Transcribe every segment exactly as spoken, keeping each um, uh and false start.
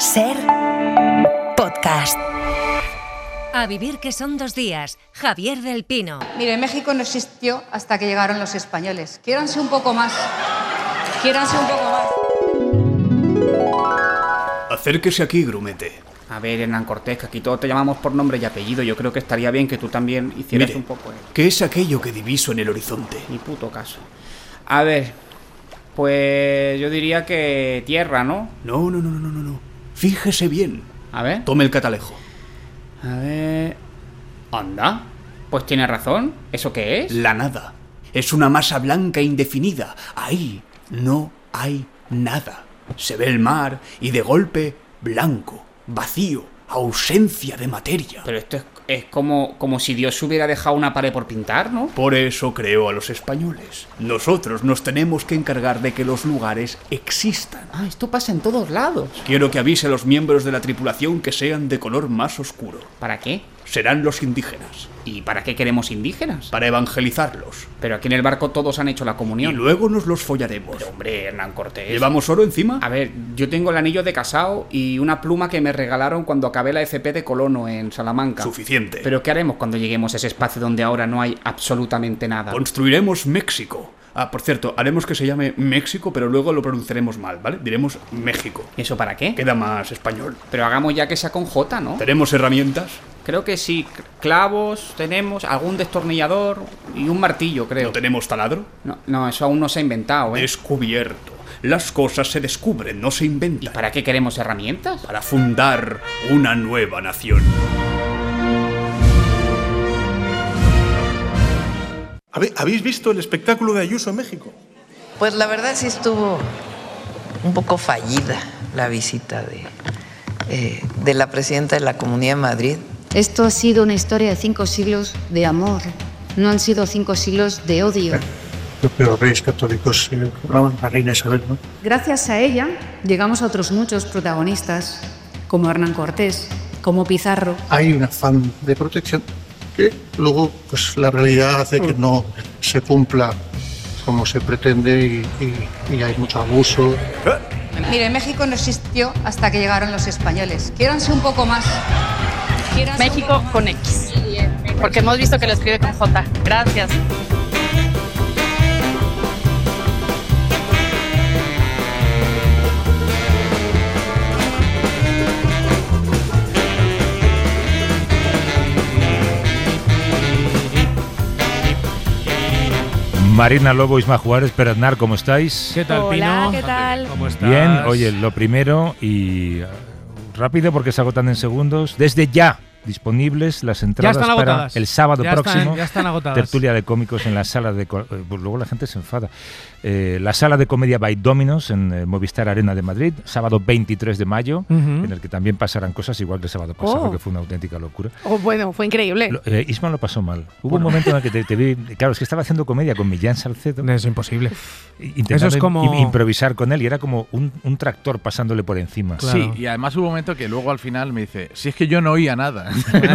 Ser podcast. A vivir que son dos días. Javier del Pino. Mire, México no existió hasta que llegaron los españoles. Quiéranse un poco más. Quiéranse un poco más. Acérquese aquí, grumete. A ver, Hernán Cortés, que aquí todos te llamamos por nombre y apellido. Yo creo que estaría bien que tú también hicieras Mire, un poco... Eh. ¿Qué es aquello que diviso en el horizonte? Ni puto caso. A ver, pues yo diría que tierra, ¿no? No, no, no, no, no, no. Fíjese bien. A ver. Tome el catalejo. A ver... Anda. Pues tiene razón. ¿Eso qué es? La nada. Es una masa blanca indefinida. Ahí no hay nada. Se ve el mar y de golpe blanco, vacío, ausencia de materia. Pero esto es, es como, como si Dios hubiera dejado una pared por pintar, ¿no? Por eso creó a los españoles. Nosotros nos tenemos que encargar de que los lugares existan. Ah, esto pasa en todos lados. Quiero que avise a los miembros de la tripulación que sean de color más oscuro. ¿Para qué? Serán los indígenas. ¿Y para qué queremos indígenas? Para evangelizarlos. Pero aquí en el barco todos han hecho la Y comunión. luego nos los follaremos. Pero hombre, Hernán Cortés. ¿Llevamos oro encima? A ver, yo tengo el anillo de casado y una pluma que me regalaron cuando acabé la F P de colono en Salamanca. Suficiente. Pero ¿qué haremos cuando lleguemos a ese espacio donde ahora no hay absolutamente nada? Construiremos México. Ah, por cierto, haremos que se llame México, pero luego lo pronunciaremos mal, ¿vale? Diremos México. ¿Y eso para qué? Queda más español. Pero hagamos ya que sea con J, ¿no? ¿Tenemos herramientas? Creo que sí. Clavos tenemos, algún destornillador y un martillo, creo. ¿No tenemos taladro? No, no, eso aún no se ha inventado, ¿eh? Descubierto. Las cosas se descubren, no se inventan. ¿Y para qué queremos herramientas? Para fundar una nueva nación. ¿Habéis visto el espectáculo de Ayuso en México? Pues la verdad sí estuvo un poco fallida la visita de, eh, de la presidenta de la Comunidad de Madrid. Esto ha sido una historia de cinco siglos de amor, no han sido cinco siglos de odio. Los reyes católicos eh, la reina Isabel, ¿no? Gracias a ella llegamos a otros muchos protagonistas, como Hernán Cortés, como Pizarro. Hay un afán de protección que luego pues la realidad hace que no se cumpla como se pretende y, y, y hay mucho abuso. Mire, México no existió hasta que llegaron los españoles. Quiéranse un poco más. Quiéranse México un poco más. con X, porque hemos visto que lo escribe con J. Gracias. Marina Lobo, Isma Juárez, Pereznar, ¿cómo estáis? ¿Qué tal, Hola, Pino? ¿qué tal? ¿Cómo estás? Bien, oye, lo primero y uh, rápido porque se agotan en segundos. Desde ya disponibles las entradas están para agotadas. el sábado Ya próximo. están- ya están agotadas. Tertulia de cómicos en la sala de... co- eh, pues luego la gente se enfada. Eh, la sala de comedia by Dominos en eh, Movistar Arena de Madrid, sábado veintitrés de mayo, Ujú. en el que también pasarán cosas igual que el sábado pasado, Oh. que fue una auténtica locura. Oh, bueno, fue increíble. Lo- eh, Isma lo pasó mal. Hubo un momento en el que te, te vi... Claro, es que estaba haciendo comedia con Millán Salcedo. Es imposible. Intentando Eso es como- im- improvisar con él y era como un, un tractor pasándole por encima. Claro. Sí, y además hubo un momento que luego al final me dice, si es que yo no oía nada.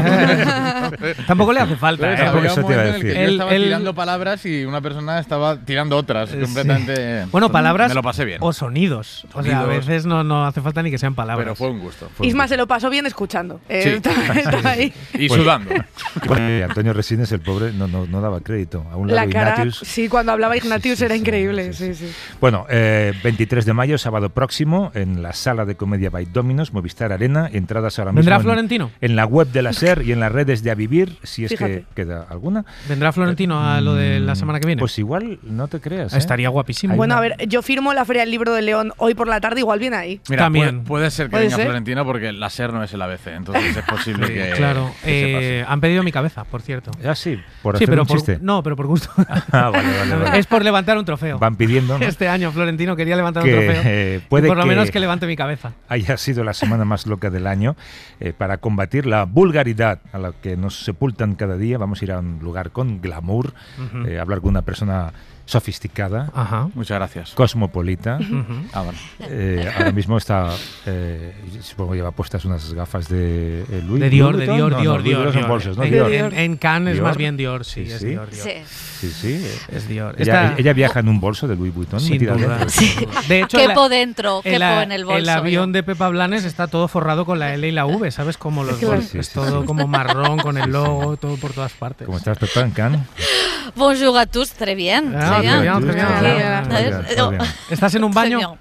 Tampoco le hace falta, Entonces, ¿eh? por había eso un te iba a momento en el que decir. yo Él- estaba él- tirando palabras y una persona estaba tirando otras, Sí. completamente... Bueno, palabras Me lo pasé bien. o sonidos. O sea, a Sonidos. veces no, no hace falta ni que sean palabras. Pero fue un gusto. fue un Isma gusto. se lo pasó bien escuchando. Eh, Sí. está- está ahí. Y Pues- sudando. Bueno, y Antonio Resines, el pobre, no, no, no daba crédito. A un La lado cara, Ignatius. sí, cuando hablaba Ignatius Sí, sí, era sí, increíble. sí, Sí, sí. sí. Bueno, eh, veintitrés de mayo, sábado próximo, en la sala de comedia by Dominos, Movistar Arena. Entradas ahora mismo ¿Vendrá en, Florentino? en la web de la SER y en las redes de A Vivir, si es Fíjate. que queda alguna. ¿Vendrá Florentino a lo de la semana que viene? Pues igual, no te creas. ¿eh? Estaría guapísimo. Hay Bueno, una- a ver, yo firmo la Feria del Libro de León hoy por la tarde, igual viene ahí. Mira, También. Puede, puede ser que ¿Puede venga ser? Florentino porque la SER no es el A B C, entonces es posible Sí, que, claro. que se Eh, pase. han pedido mi cabeza, por cierto. Ah, sí, por Sí, hacer pero un por, chiste. no, pero por gusto. Ah, vale, vale, vale. Es por levantar un trofeo. Van pidiendo, ¿no? Este año Florentino quería levantar Que, un trofeo. eh, Y puede por lo que- menos que levante mi cabeza. haya sido la semana más loca del año eh, para combatir la vulgaridad a la que nos sepultan cada día. Vamos a ir a un lugar con glamour, Ujú. eh, hablar con una persona sofisticada, Ajá. Muchas gracias. cosmopolita. Ujú. Ah, vale. Eh, ahora mismo está, eh, supongo que lleva puestas unas gafas de eh, Louis De Dior, Louis de Vuitton. Dior, No, no, Dior, Louis Dior. Vuitton son Dior. bolsos, ¿no? En, Dior. en- en Cannes es Dior. más bien Dior, sí, Sí, es sí. Dior. Dior. Sí. Sí, sí. Es Dior. Ella, Esta- ella viaja en un bolso de Louis Vuitton. Sin metida duda. dentro. Sí. De hecho, Quepo el- dentro, el, quepo en el bolso. el avión yo. de Pepa Blanes está todo forrado con la L y la V, ¿sabes? Como los Claro. bolsos. Sí, Es sí, todo sí. como marrón con el logo, todo por todas partes. ¿Cómo estás, Pepa, en Cannes? Bonjour à tous, très bien. Ah, très bien. très bien, très bien. Aquí, Muy bien, muy bien, ¿sabes? muy bien. ¿Estás en un Très baño? bien.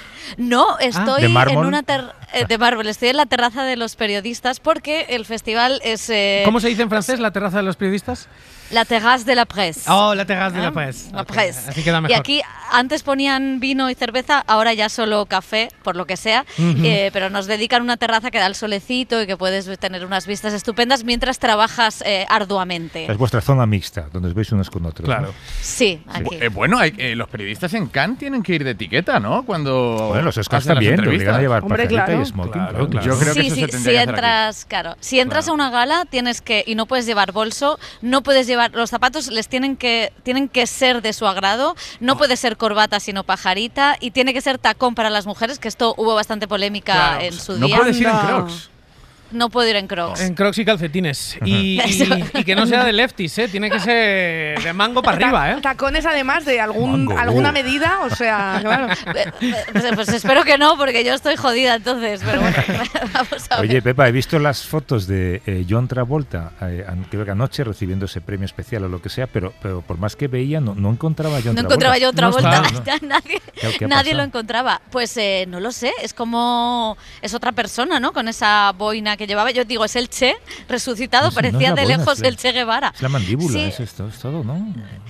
No, estoy ¿De en mármol? una ter- eh, de mármol, estoy en la terraza de los periodistas porque el festival es eh, ¿Cómo se dice en francés la terraza de los periodistas? la terrace de la presse. Oh, la terraza de Ah, la presse. La Ok, presse. Así queda Y mejor. aquí antes ponían vino y cerveza, ahora ya solo café, por lo que sea, Ujú. eh, pero nos dedican una terraza que da el solecito y que puedes tener unas vistas estupendas mientras trabajas eh, arduamente. Es vuestra zona mixta, donde os veis unos con otros. Claro. ¿no? Sí, aquí. Eh, bueno, hay- eh, los periodistas en Cannes tienen que ir de etiqueta, ¿no? Cuando Bueno, los Oscars hacen las también, te obligan a entrevistas. llevar Hombre, pajarita claro. y smoking. Claro, claro. claro. Yo creo que sí, eso sí, se tendría si que hacer aquí. entras, claro, si entras a una gala tienes que y no puedes llevar bolso, no puedes llevar los zapatos, les tienen que tienen que ser de su agrado, no puede ser corbata sino pajarita y tiene que ser tacón para las mujeres, que esto hubo bastante polémica Claro, en o sea, su no día. puedes ir en Anda. Crocs. No puedo ir en Crocs. En Crocs y calcetines. Y, y- Eso. y que no sea de lefties, ¿eh? Tiene que ser de mango para arriba, ¿eh? Tacones además de algún, Mango, alguna uh. medida, o sea, claro. Eh, eh, Pues espero que no, porque yo estoy jodida entonces, pero bueno, vamos a ver. Oye, Pepa, he visto las fotos de eh, John Travolta, eh, an- creo que anoche, recibiendo ese premio especial o lo que sea, pero, pero por más que veía, no, no encontraba a John No Travolta. encontraba yo otra No vuelta, está, ¿no? ya nadie, ¿Qué- qué ha nadie pasado? lo encontraba. Pues eh, no lo sé, es como es otra persona, ¿no? Con esa boina que llevaba. Yo digo, es el Che resucitado, No sé, no es parecía la de boina, lejos es la- el Che Guevara. Es la mandíbula, Sí. es esto, es todo, ¿no?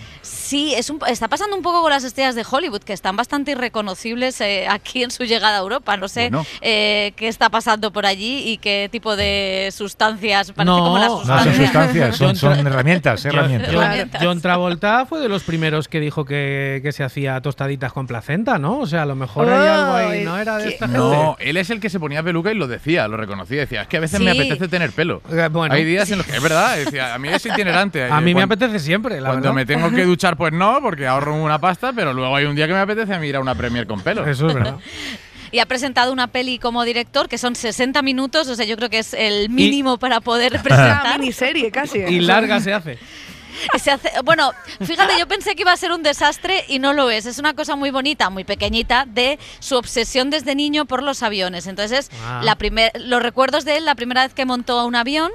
Sí, es un, está pasando un poco con las estrellas de Hollywood, que están bastante irreconocibles eh, aquí en su llegada a Europa. No sé Bueno. eh, qué está pasando por allí y qué tipo de sustancias. Parece No, como las no, No, son sustancias. sustancias, son, John son Tra- herramientas, John, herramientas. John- Herramientas. John Travolta fue de los primeros que dijo que, que se hacía tostaditas con placenta, ¿no? O sea, a lo mejor hay algo ahí, ¿no? Era de Ay, esta No, gente. él es el que se ponía peluca y lo decía, lo reconocía. Decía, es que a veces me Sí. apetece tener pelo. Eh, bueno. Hay días en los que es verdad, decía, a mí es itinerante. A mí me Cuando- apetece siempre, la Cuando verdad. me tengo que duchar, pues no, porque ahorro una pasta, pero luego hay un día que me apetece a mí ir a una premier con pelo. Eso es verdad. Y ha presentado una peli como director que son sesenta minutos, o sea, yo creo que es el mínimo para poder Una presentar. miniserie casi. Y larga se hace. Se hace- bueno, fíjate, yo pensé que iba a ser un desastre y no lo es. Es una cosa muy bonita, muy pequeñita, de su obsesión desde niño por los aviones. Entonces, Ah. la primer, los recuerdos de él, la primera vez que montó a un avión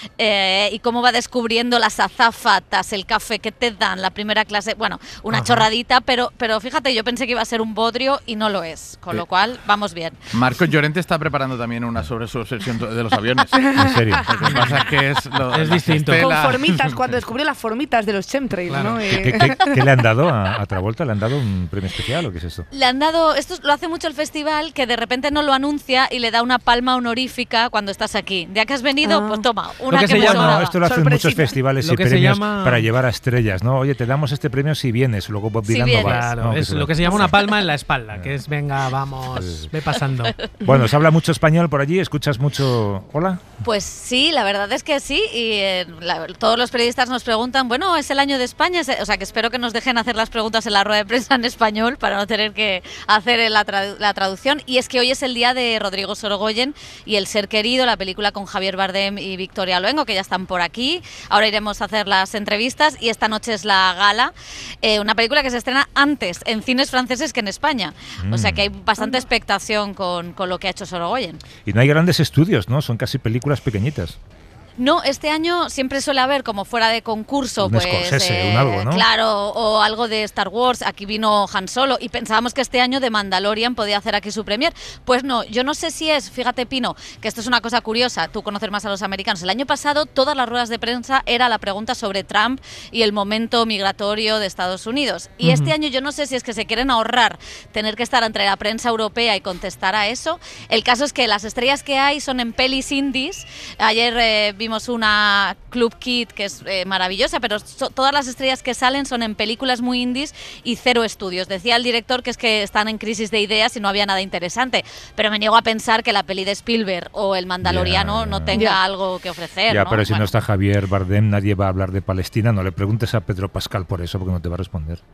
eh, y cómo va descubriendo las azafatas, el café que te dan, la primera clase. Bueno, una Ajá. chorradita, pero, pero fíjate, yo pensé que iba a ser un bodrio y no lo es. Con Sí. lo cual, vamos bien. Marcos Llorente está preparando también una sobre su obsesión de los aviones. En serio. Lo que pasa es que es, lo- Es las distinto. Con estelas- formitas, cuando descubrió las formitas de los chemtrails, Claro. ¿no? ¿Qué, Y- qué- qué- qué le han dado a, a Travolta? ¿Le han dado un premio especial o qué es esto? Le han dado, esto lo hace mucho el festival, que de repente no lo anuncia y le da una palma honorífica cuando estás aquí. Ya que has venido, Ah. pues toma, una que que, se me llama- sobraba. No, esto lo hacen Sorpresita. muchos festivales Lo y que se premios llama- para llevar a estrellas, ¿no? Oye, te damos este premio si vienes, luego Bob Si Dylan no vienes. va. Claro, No, es se lo va. que se llama una palma en la espalda, que es venga, vamos, ve pasando. Bueno, ¿se habla mucho español por allí? ¿Escuchas mucho? ¿Hola? Pues sí, la verdad es que sí. Y eh, la- todos los periodistas nos preguntan, bueno, es el año de España, es- o sea que espero que nos dejen hacer las preguntas en la rueda de prensa en español para no tener que hacer la, tradu- la traducción. Y es que hoy es el día de Rodrigo Sorogoyen y El Ser Querido, la película con Javier Bardem y Victoria Luengo, que ya están por aquí. Ahora iremos a hacer las entrevistas y esta noche es la gala. Eh, una película que se estrena antes en cines franceses que en España. O sea que hay bastante expectación con, con lo que ha hecho Sorogoyen. Y no hay grandes estudios, ¿no? Son casi películas pequeñitas. No, este año siempre suele haber como fuera de concurso, Un pues Scorsese, un algo, ¿no? claro, o algo de Star Wars. Aquí vino Han Solo y pensábamos que este año de Mandalorian podía hacer aquí su premier. Pues no, yo no sé si es, fíjate Pino, que esto es una cosa curiosa, tú conoces más a los americanos. El año pasado todas las ruedas de prensa era la pregunta sobre Trump y el momento migratorio de Estados Unidos. Y Ujú. este año yo no sé si es que se quieren ahorrar tener que estar entre la prensa europea y contestar a eso. El caso es que las estrellas que hay son en pelis indies. Ayer eh, vimos una Club Kid que es eh, maravillosa, pero so- todas las estrellas que salen son en películas muy indies y cero estudios. Decía el director que es que están en crisis de ideas y no había nada interesante, pero me niego a pensar que la peli de Spielberg o El Mandaloriano Ya, no ya. tenga Ya. algo que ofrecer. Ya, ¿no? pero si Bueno. no está Javier Bardem, nadie va a hablar de Palestina. No le preguntes a Pedro Pascal por eso, porque no te va a responder.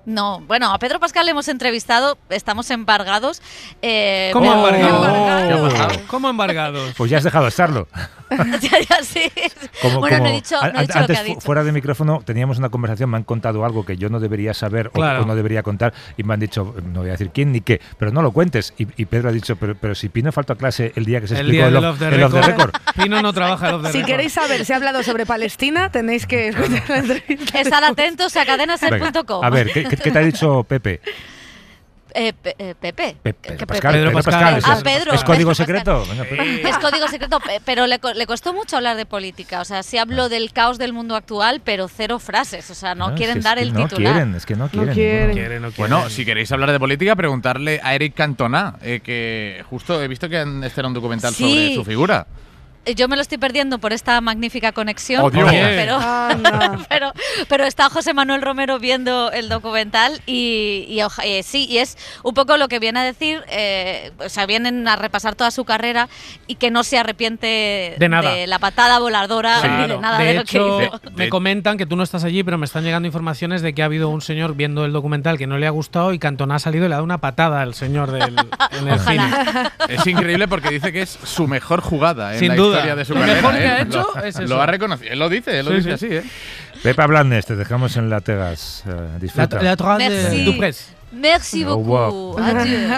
No, bueno, a Pedro Pascal le hemos entrevistado, estamos embargados. Eh, ¿Cómo pero- embargados? ¿Cómo embargados? Pues ya has dejado de estarlo. ya, ya, sí. Como- bueno, como- no he dicho, an- no he dicho lo antes, que ha fu- dicho. fuera de micrófono, teníamos una conversación, me han contado algo que yo no debería saber o- Claro. o, no debería contar, y me han dicho, no voy a decir quién ni qué, pero no lo cuentes. Y, y Pedro ha dicho, pero, pero si Pino faltó a clase el día que se El explicó día el, del off- Off the el Off the Record. Record. Pino no trabaja el Off the Si Record. queréis saber si ha hablado sobre Palestina, tenéis que escuchar la entrevista. Estar atentos a cadenaser Venga, punto com. a ver, ¿qué, qué- qué te ha dicho Pepe? Eh, Pe- eh, Pepe. Pe- ¿Qué Pedro Pepe? Pascal, Pedro Pedro Pascal. Pascal, ¿es- Ah, es- Pedro. ¿Es código Pedro secreto? Pascal. Venga, Pedro. Es código secreto, pe- pero le, co- le costó mucho hablar de política. O sea, sí habló del caos del mundo actual, pero cero frases. O sea, no Ah, quieren si es dar que el no titular. quieren, es que no quieren. quieren. Bueno. Quiere, no quiere. Bueno, si queréis hablar de política, preguntarle a Eric Cantona, eh, que justo he visto que han- este era un documental Sí. sobre su figura. Yo me lo estoy perdiendo por esta magnífica conexión, Oh, Dios. pero, Anda. pero, pero está José Manuel Romero viendo el documental y, y oja- eh, sí, y es un poco lo que viene a decir, eh, o sea, vienen a repasar toda su carrera y que no se arrepiente De nada. la patada voladora Sí. ni de nada de, de lo hecho, que hizo. me comentan que tú no estás allí, pero me están llegando informaciones de que ha habido un señor viendo el documental que no le ha gustado y Cantona ha salido y le ha dado una patada al señor del, en el cine. Ojalá. Es increíble porque dice que es su mejor jugada en Sin la duda. historia de su Lo carrera. mejor que ¿eh? ha hecho lo, es eso. Lo ha reconocido. Él lo dice, él lo Sí, dice sí. así, ¿eh? Pepa Blanes, te dejamos en la Tegas. eh, La, disfruta. la droite de Merci. Duprés. Merci Au beaucoup. revoir. Adieu.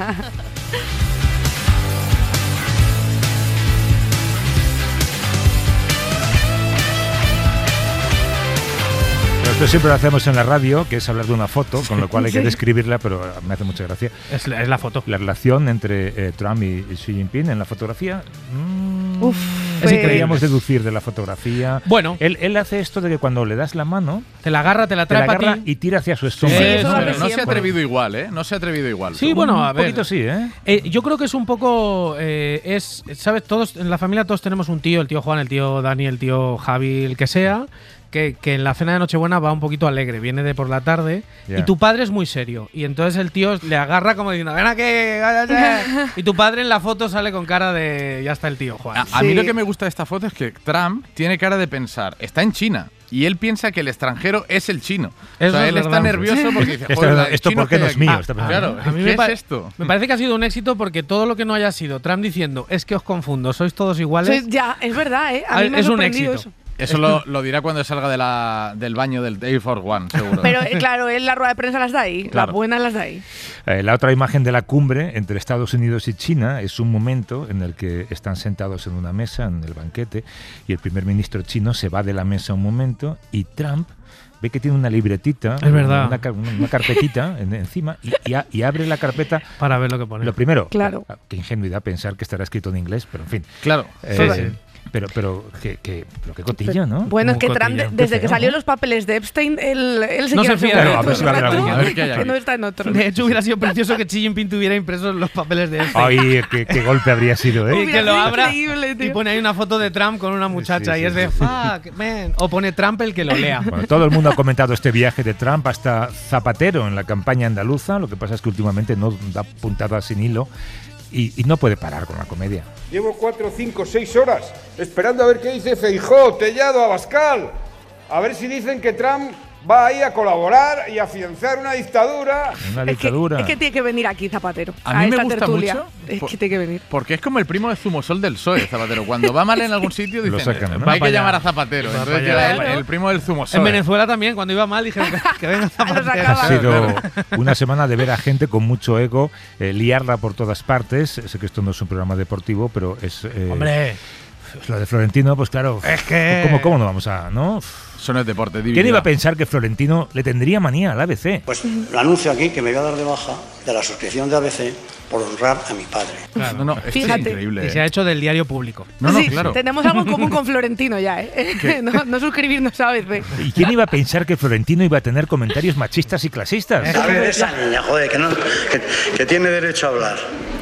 Nosotros siempre lo hacemos en la radio, que es hablar de una foto, con lo cual hay que Sí. describirla, pero me hace mucha gracia. Es, la- es la foto. La relación entre eh, Trump y, y Xi Jinping en la fotografía. mm, Uf, es pues- que queríamos deducir de la fotografía. Bueno. Él, él hace esto de que cuando le das la mano, Te la agarra, te la te la trae para agarra ti. y tira hacia su Sí, estómago. eso lo Pero hace no se ha siempre. atrevido igual, ¿eh? No se ha atrevido igual. Sí, bueno, a Un ver. poquito sí, ¿eh? Eh, yo creo que es un poco. eh, es, ¿sabes? Todos en la familia todos tenemos un tío, el tío Juan, el tío Dani, el tío Javi, el que sea, que, que en la cena de Nochebuena va un poquito alegre, viene de por la tarde, Ya. y tu padre es muy serio. Y entonces el tío le agarra como diciendo, ven aquí, cállate". Y tu padre en la foto sale con cara de. Ya está el tío Juan. A, a mí Sí. lo que me gusta de esta foto es que Trump tiene cara de pensar, está en China. Y él piensa que el extranjero es el chino. Eso o sea, es él está verdad. nervioso porque dice, Esto- "Joder, el esto chino ¿por qué que no hay es aquí". mío? Está pensando. Claro, A mí ¿qué me, es pa- esto? me parece que ha sido un éxito porque todo lo que no haya sido Trump diciendo es que os confundo, sois todos iguales. Soy- ya, es verdad, ¿eh? A mí Ah, me ha es un sorprendido éxito. eso. Eso lo, lo dirá cuando salga de la, del baño del Air Force One, seguro. Pero eh, claro, él la rueda de prensa las da ahí, Claro. las buenas las da ahí. Eh, la otra imagen de la cumbre entre Estados Unidos y China es un momento en el que están sentados en una mesa, en el banquete, y el primer ministro chino se va de la mesa un momento y Trump ve que tiene una libretita, Es verdad. una, ca- una carpetita en- encima, y, y a- y abre la carpeta. Para ver lo que pone. Lo primero, Claro. ah, qué ingenuidad pensar que estará escrito en inglés, pero en fin. Claro. Eh, Sí, sí. Pero, pero, que, que, pero qué cotillo, ¿no? Bueno, es Un que Trump, cotillón. de- desde Qué que feo, salió ¿no? los papeles de Epstein, él, él se No quiere se fía asegurar de todo a ver si el va a haber rato alguno. A ver qué hay que aquí. no está en otro. De hecho, hubiera sido precioso que Xi Jinping tuviera impresos los papeles de este. Ay, qué, qué golpe habría sido, ¿eh? Y Hubiera que lo sido abra increíble, y tío. pone ahí una foto de Trump con una muchacha Sí, sí, y es sí, de sí. fuck, man. O pone Trump el que lo lea. Bueno, todo el mundo ha comentado este viaje de Trump hasta Zapatero en la campaña andaluza. Lo que pasa es que últimamente no da puntadas sin hilo y, y no puede parar con la comedia. Llevo cuatro, cinco, seis horas esperando a ver qué dice Feijóo, Tellado, Abascal. A ver si dicen que Trump va ahí a colaborar y a afianzar una dictadura. Una Es que, dictadura. es que tiene que venir aquí Zapatero. A mí me esta gusta tertulia. mucho Es por- que tiene que venir. Porque es como el primo de Zumosol del P S O E, Zapatero. Cuando va mal en algún sitio, Lo dicen, sacan, ¿no? "Va, hay Va que para llamar a allá. Zapatero". Va Entonces para llega allá. el, el primo del Zumosol. En Venezuela también, cuando iba mal, dijeron que, que venga Zapatero. Ha sido una semana de ver a gente con mucho ego, eh, liarla por todas partes. Sé que esto no es un programa deportivo, pero es... eh, Hombre, lo de Florentino, pues claro, es que... ¿cómo, cómo no vamos a...? ¿no? Eso no es deporte, ¿Quién divinidad. iba a pensar que Florentino le tendría manía al A B C? Pues lo anuncio aquí que me voy a dar de baja de la suscripción de A B C por honrar a mi padre. Claro. No, no, esto es Fíjate. increíble. Y se ha hecho del diario público. No, no, Sí, claro. tenemos algo en común con Florentino ya, ¿eh? no, no suscribirnos a A B C. ¿Y quién iba a pensar que Florentino iba a tener comentarios machistas y clasistas? A ver, esa niña, joder, que, no, que, que tiene derecho a hablar.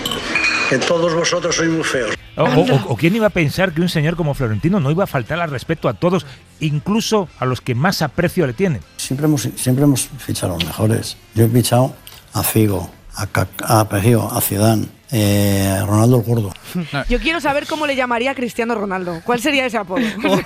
Que todos vosotros sois muy feos. O, o- o quién iba a pensar que un señor como Florentino no iba a faltar al respeto a todos, incluso a los que más aprecio le tienen. Siempre hemos, siempre hemos fichado a los mejores. Yo he fichado a Figo, a, Ca- a Pejio, a Zidane, Eh, Ronaldo el Gordo. Yo quiero saber cómo le llamaría a Cristiano Ronaldo. ¿Cuál sería ese apodo?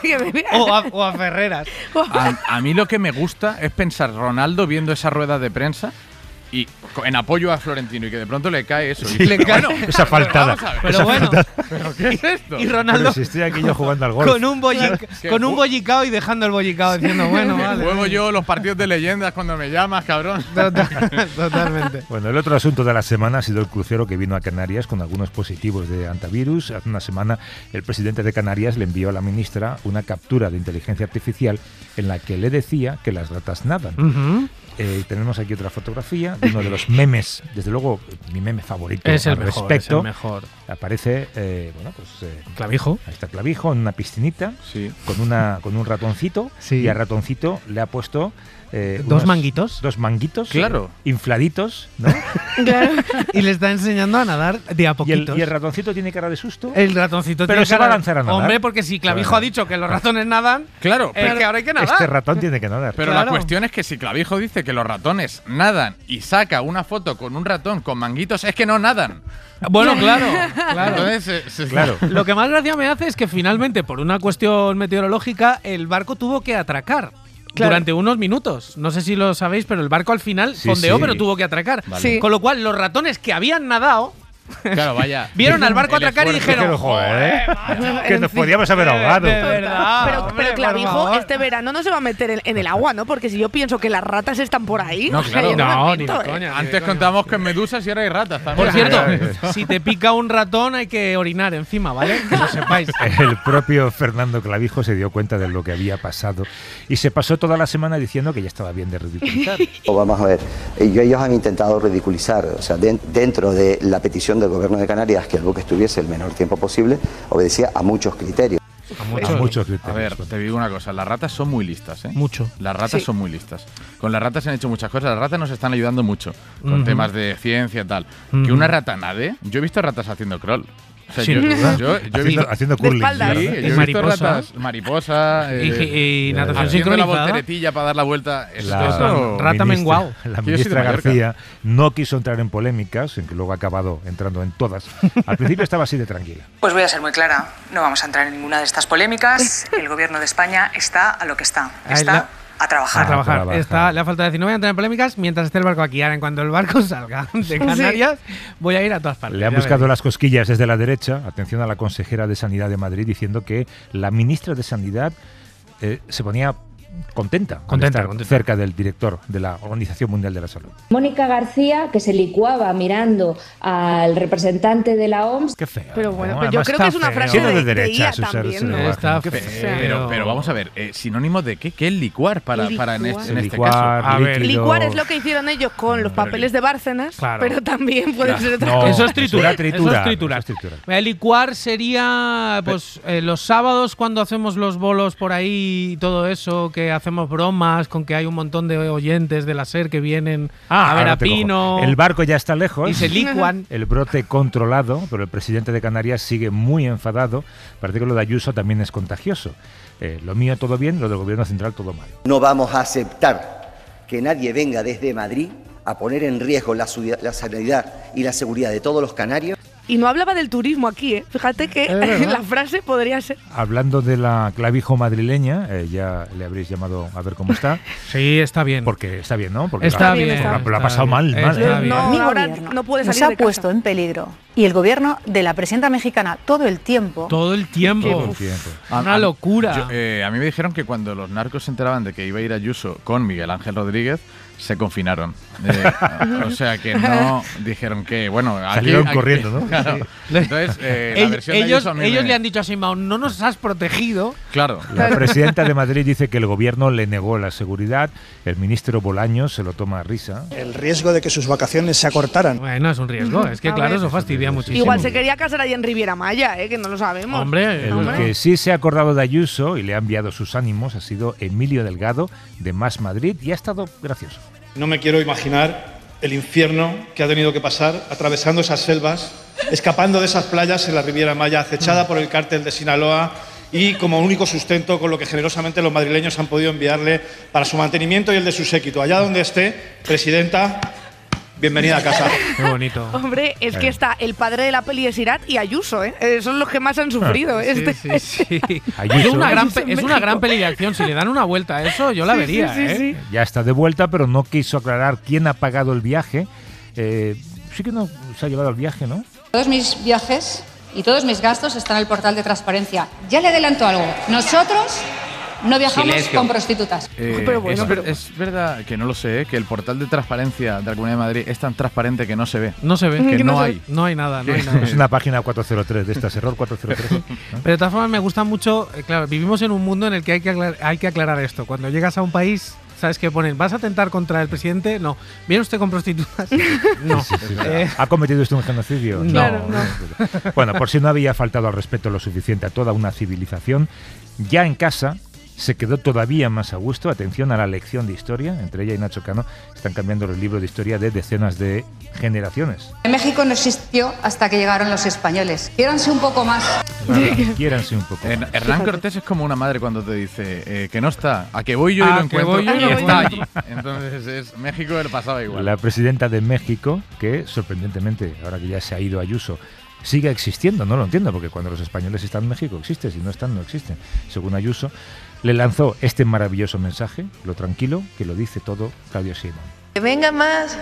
O, o, a, o a Ferreras. A, a mí lo que me gusta es pensar Ronaldo viendo esa rueda de prensa y en apoyo a Florentino y que de pronto le cae eso. Y le cae bueno, esa faltada. Pero esa bueno, faltada. ¿pero qué es esto? Y Ronaldo Pero si estoy aquí yo jugando al golf. Con un, bollica, con un bollicao y dejando el bollicao diciendo, bueno, vale. Juego yo los partidos de leyendas cuando me llamas, cabrón. Total, totalmente. Bueno, el otro asunto de la semana ha sido el crucero que vino a Canarias con algunos positivos de antivirus. Hace una semana el presidente de Canarias le envió a la ministra una captura de inteligencia artificial en la que le decía que las ratas nadan. Uh-huh. Eh, tenemos aquí otra fotografía de uno de los memes, desde luego mi meme favorito es el al mejor, respecto. Es el mejor. Aparece, eh, bueno, pues eh, Clavijo. Ahí está Clavijo en una piscinita, sí. con una con un ratoncito, sí. y al ratoncito le ha puesto eh, dos unos, manguitos, dos manguitos, claro, eh, infladitos, ¿no? Claro. Y le está enseñando a nadar de a poquitos. ¿Y el, y el ratoncito tiene cara de susto? El ratoncito pero tiene se cara va a lanzar a nadar. Hombre, porque si Clavijo claro. ha dicho que los ratones nadan, claro, es que ahora hay que nadar. Este ratón tiene que nadar. Pero claro. la cuestión es que si Clavijo dice que los ratones nadan y saca una foto con un ratón con manguitos, es que no nadan. Bueno, claro, claro. Entonces, eh, se- Claro. Lo que más gracia me hace es que finalmente, por una cuestión meteorológica, el barco tuvo que atracar. Claro. Durante unos minutos. No sé si lo sabéis, pero el barco al final Sí, fondeó, sí. pero tuvo que atracar. Vale. Sí. Con lo cual, los ratones que habían nadado Claro, vaya. vieron al barco El atracar y esfuerzo. dijeron, joder, joder, que nos podíamos haber ahogado. de verdad. Pero, hombre, pero por Clavijo, favor. este verano no se va a meter en, en el agua, ¿no? Porque si yo pienso que las ratas están por ahí. No, o sea, claro. yo me No, meto, ni de ¿eh? coña. Antes contábamos que en medusas y ahora hay ratas también. Por cierto, Eso. si te pica un ratón hay que orinar encima, ¿vale? Que lo sepáis. El propio Fernando Clavijo se dio cuenta de lo que había pasado y se pasó toda la semana diciendo que ya estaba bien de ridiculizar. Vamos a ver, ellos han intentado ridiculizar, o sea, de, dentro de la petición del gobierno de Canarias que el buque estuviese el menor tiempo posible, obedecía a muchos criterios. A muchos, a muchos A criterios. ver, te digo una cosa, las ratas son muy listas, ¿eh? Mucho. Las ratas Sí. son muy listas. Con las ratas se han hecho muchas cosas, las ratas nos están ayudando mucho con Ujú. temas de ciencia y tal. Ujú. Que una rata nade, yo he visto ratas haciendo crawl. O sea, Sin yo, duda. yo- yo he Haciendo, visto, haciendo curling. espaldas. sí, ¿verdad? yo Y he visto mariposa. ratas, mariposa, Y- y eh, natación haciendo la sincronizada. volteretilla para dar la vuelta. Eso, La eso- rata ministra- menguao. La Yo he sido ministra de Mallorca. García no quiso entrar en polémicas, en que luego ha acabado entrando en todas. Al principio estaba así de tranquila. Pues voy a ser muy clara, no vamos a entrar en ninguna de estas polémicas. El gobierno de España está a lo que está, Ahí está la- a trabajar. A trabajar. trabajar. Está, le ha faltado decir, no voy a entrar en polémicas mientras esté el barco aquí. Ahora, en cuanto el barco salga de Canarias, voy a ir a todas partes. Le han ya buscado veréis. las cosquillas desde la derecha, atención a la consejera de Sanidad de Madrid, diciendo que la ministra de Sanidad eh, se ponía contenta, al Contenta, estar contenta. cerca del director de la Organización Mundial de la Salud. Mónica García, que se licuaba mirando al representante de la O M S. Qué feo. Pero bueno, ¿no? pues yo Además creo que es está una feo. frase Siendo de, de de derecha, I A Susana, también, se ¿no? le Está Qué feo. Pero, pero vamos a ver, eh, sinónimo de qué, ¿qué es licuar para, para en Licuar. este, en este Licuar, caso? A ver, líquido. Licuar es lo que hicieron ellos con los papeles de Bárcenas, Claro. pero también puede Claro. ser otra No, cosa. Eso es triturar, eso era triturar, eso es triturar. eso es triturar. Mira, licuar sería pues eh, los sábados cuando hacemos los bolos por ahí y todo eso, que hacemos bromas con que hay un montón de oyentes de la SER que vienen a ver ahora a te cojo. Pino. El barco ya está lejos. Y se licuan. El brote controlado, pero el presidente de Canarias sigue muy enfadado. Parece que lo de Ayuso también es contagioso. Eh, lo mío todo bien, lo del gobierno central todo mal. No vamos a aceptar que nadie venga desde Madrid a poner en riesgo la, su- la sanidad y la seguridad de todos los canarios. Y no hablaba del turismo aquí, ¿eh? Fíjate que verdad. la frase podría ser. Hablando de la Clavijo madrileña, eh, ya le habréis llamado a ver cómo está. Sí, está bien. Porque está bien, ¿no? Porque Está la- bien, la- está la, bien, ha pasado está mal, bien. mal. Está ¿eh? bien. No, Mi ahora gobierno no puede nos salir ha de casa. puesto en peligro y el gobierno de la presidenta mexicana todo el tiempo. Todo el tiempo. Todo el tiempo. Una locura. Yo, eh, a mí me dijeron que cuando los narcos se enteraban de que iba a ir Ayuso con Miguel Ángel Rodríguez, se confinaron. Eh, o sea que no dijeron que, bueno, aquí, Salieron aquí- corriendo, ¿no? Claro. Entonces, eh, la Ell- versión de ellos Ayuso a mí ellos me- le han dicho a Sheinbaum, no nos has protegido. Claro. La presidenta de Madrid dice que el gobierno le negó la seguridad. El ministro Bolaños se lo toma a risa. El riesgo de que sus vacaciones se acortaran. Bueno, es un riesgo. Es que A claro, ver. eso fastidia muchísimo. Igual se quería casar ahí en Riviera Maya, ¿eh? Que no lo sabemos. Hombre, El Hombre. que sí se ha acordado de Ayuso y le ha enviado sus ánimos ha sido Emilio Delgado, de Más Madrid, y ha estado gracioso. No me quiero imaginar el infierno que ha tenido que pasar atravesando esas selvas, escapando de esas playas en la Riviera Maya, acechada por el cártel de Sinaloa y como único sustento con lo que generosamente los madrileños han podido enviarle para su mantenimiento y el de su séquito. Allá donde esté, presidenta, bienvenida a casa. Qué bonito. Hombre, es que está el padre de la peli es Irat y Ayuso, ¿eh? Eh, Son los que más han sufrido. Sí, este. sí, sí. Es una, gran, pe- es una gran peli de acción. Si le dan una vuelta a eso, yo la Sí, vería. sí, sí, ¿eh? sí. Ya está de vuelta, pero no quiso aclarar quién ha pagado el viaje. Eh, sí que no se ha llevado el viaje, ¿no? Todos mis viajes y todos mis gastos están en el portal de transparencia. Ya le adelanto algo. Nosotros no viajamos Silencio. con prostitutas. Eh, Pero bueno, es, pero- es verdad que no lo sé, ¿eh? Que el portal de transparencia de la Comunidad de Madrid es tan transparente que no se ve. No se ve. Que Que no no se hay. ve. No hay nada, no hay nada. Es una página cuatrocientos tres de estas, error cuatrocientos tres. ¿no? Pero de todas formas me gusta mucho, eh, claro, vivimos en un mundo en el que hay que aclarar, hay que aclarar esto. Cuando llegas a un país, ¿sabes qué ponen? ¿Vas a atentar contra el presidente? No. ¿Viene usted con prostitutas? No. Sí, sí, sí. Eh, ¿Ha cometido usted un genocidio? No. Claro, no. Bueno, por si no había faltado al respeto lo suficiente a toda una civilización, ya en casa se quedó todavía más a gusto. Atención a la lección de historia. Entre ella y Nacho Cano están cambiando los libros de historia de decenas de generaciones. México no existió hasta que llegaron los españoles. Quiéranse un poco más. Quiéranse un poco. En- Hernán Cortés es como una madre cuando te dice eh, que no está, a que voy yo y Ah, lo que encuentro voy yo y y lo está allí. encuentro. Entonces es México le pasaba igual. La presidenta de México, que sorprendentemente, ahora que ya se ha ido Ayuso, sigue existiendo, no lo entiendo, porque cuando los españoles están en México existe, si no están, no existen. Según Ayuso, le lanzó este maravilloso mensaje, lo tranquilo, que lo dice todo Claudio Sheinbaum. Que venga más,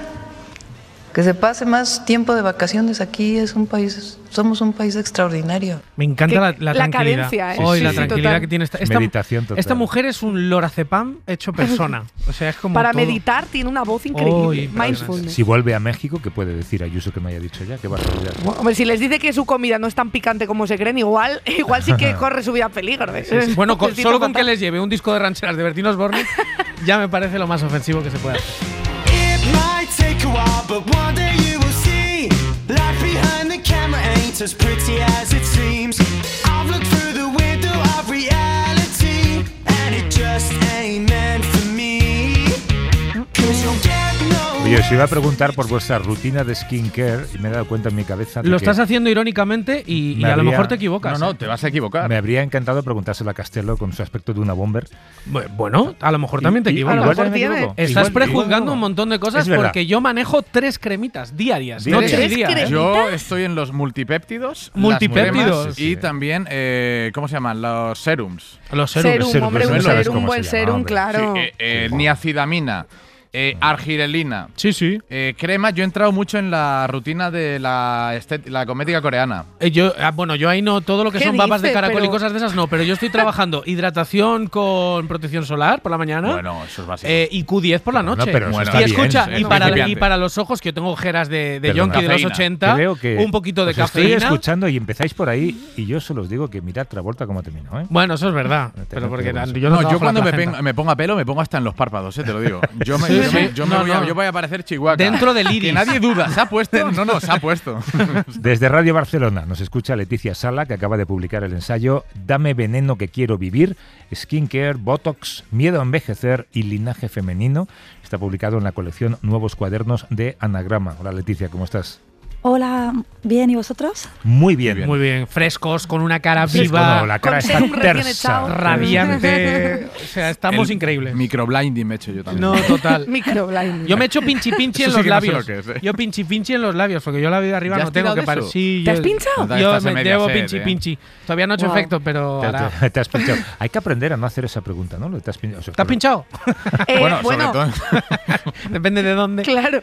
que se pase más tiempo de vacaciones aquí. Es un país, somos un país extraordinario. Me encanta Que- la, la la tranquilidad. cadencia, ¿eh? Hoy Sí, la sí, tranquilidad total. que tiene esta, esta, Meditación total. esta mujer es un lorazepam hecho persona. O sea, es como Para todo. meditar tiene una voz increíble. Uy, Mindfulness. Si vuelve a México, ¿qué puede decir Ayuso que me haya dicho ya? ¿Qué va a hacer? Bueno, hombre, si les dice que su comida no es tan picante como se creen, igual, igual sí que corre su vida a peligro. ¿eh? Sí, sí. Bueno, con- Les solo siento con que fatal. les lleve un disco de rancheras de Bertín Osborne ya me parece lo más ofensivo que se puede hacer. It might take a while, but one day you will see. Life behind the camera ain't as pretty as it seems. I've looked through the window of reality, and it just ain't meant for me. 'Cause you'll get no. Oye, os iba a preguntar por vuestra rutina de skincare y me he dado cuenta en mi cabeza de Lo que estás haciendo irónicamente y, y me a lo habría- mejor te equivocas. No, no, ¿eh? te vas a equivocar. me habría encantado preguntárselo a Castelo con su aspecto de una bomber. Bu- Bueno, a lo mejor Y- también te y- equivocas. igual también me tiene. equivoco. Estás Igual- prejuzgando igual- un montón de cosas Es verdad. porque yo manejo tres cremitas diarias, Diarias. noche y ¿Tres día. ¿eh? cremitas? Yo estoy en los multipéptidos. las Multipéptidos. cremas Sí, Y sí. también, eh, ¿cómo se llaman? Los serums. Los serums. Serum, serum, hombre, pero un no sabes serum, un cómo buen se llama, serum, hombre. claro. Sí, eh, eh, Sí. niacidamina, eh, argirelina. Sí, sí. Eh, crema, yo he entrado mucho en la rutina de la, estet- la comética coreana. Eh, yo, ah, bueno, yo ahí no, todo lo que ¿Qué son babas de dice? caracol y Pero- cosas de esas no, pero yo estoy trabajando hidratación con protección solar por la mañana. Bueno, eso es básico. Eh, y Q diez por la Bueno, noche. pero eso Bueno, está y bien, escucha, ¿eh? y, para, Principiante. y para los ojos, que yo tengo ojeras de, de Perdona. yonki de los Cafeína. ochenta, Creo que un poquito de os estoy cafeína. escuchando y empezáis por ahí y yo solo os digo que mirad Travolta cómo terminó, ¿eh? Bueno, eso es verdad. Te- Pero te- porque te- yo no, No, yo trabajo cuando la me, placenta. pen- me ponga pelo, me pongo hasta en los párpados, eh, te lo digo. Yo me, Sí, yo me- sí. yo me No, voy, a, no. yo voy a parecer Chihuahua. Dentro del iris. Que nadie duda, ¿se ha puesto? No, no, se ha puesto. Desde Radio Barcelona nos escucha Leticia Sala, que acaba de publicar el ensayo Dame veneno que quiero vivir, skincare, botox, miedo a envejecer y linaje femenino. Está publicado en la colección Nuevos Cuadernos de Anagrama. Hola Leticia, ¿cómo estás? Hola, bien, ¿y vosotros? Muy bien. Muy bien, frescos, con una cara Fresco, viva, no, la cara Con está serum recién tersa. echado. radiante. O sea, estamos El increíbles. Microblinding me he hecho yo también. No, total. Microblinding. Yo me echo pinchi pinchi en Eso los sí que no sé labios. lo que es, ¿eh? Yo pinchi pinchi en los labios, porque yo la vida de arriba ¿Ya no has tengo tirado que de parar. eso? Sí, ¿Te yo- has pinchado? No, Yo estás en me Mediaset, llevo pinchi ¿eh? pinchi. Todavía no he hecho Wow. efecto, pero Te, ahora. te- te has pinchado. Hay que aprender a no hacer esa pregunta, ¿no? Lo ¿Te has pinchado? O sea, ¿Te has pinchado? Eh, Bueno, bueno, sobre todo. Depende de dónde. claro.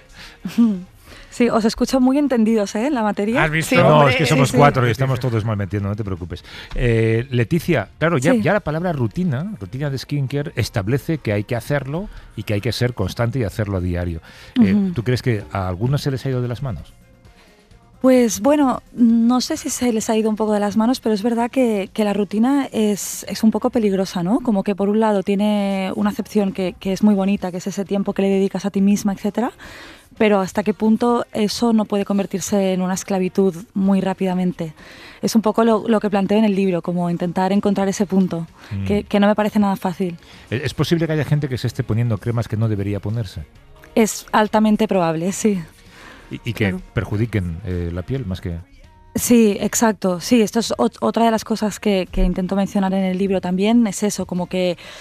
Sí, os escucho muy entendidos, ¿eh? En la materia. ¿Has visto? Sí, No, hombre, es que somos sí, sí. cuatro y estamos todos mal metiendo, no te preocupes. Eh, Leticia, claro, ya, Sí. ya la palabra rutina, rutina de skincare, establece que hay que hacerlo y que hay que ser constante y hacerlo a diario. Eh, Ujú. ¿Tú crees que a algunos se les ha ido de las manos? Pues bueno, no sé si se les ha ido un poco de las manos, pero es verdad que, que la rutina es, es un poco peligrosa, ¿no? Como que por un lado tiene una acepción que, que es muy bonita, que es ese tiempo que le dedicas a ti misma, etcétera, pero hasta qué punto eso no puede convertirse en una esclavitud muy rápidamente. Es un poco lo, lo que planteo en el libro, como intentar encontrar ese punto, Mm. que, que no me parece nada fácil. ¿Es es posible que haya gente que se esté poniendo cremas que no debería ponerse Es altamente probable, sí. y, y que Claro. perjudiquen eh, la piel más que...? Sí, exacto. Sí, esto es ot- otra de las cosas que, que intento mencionar en el libro también, es eso, como que,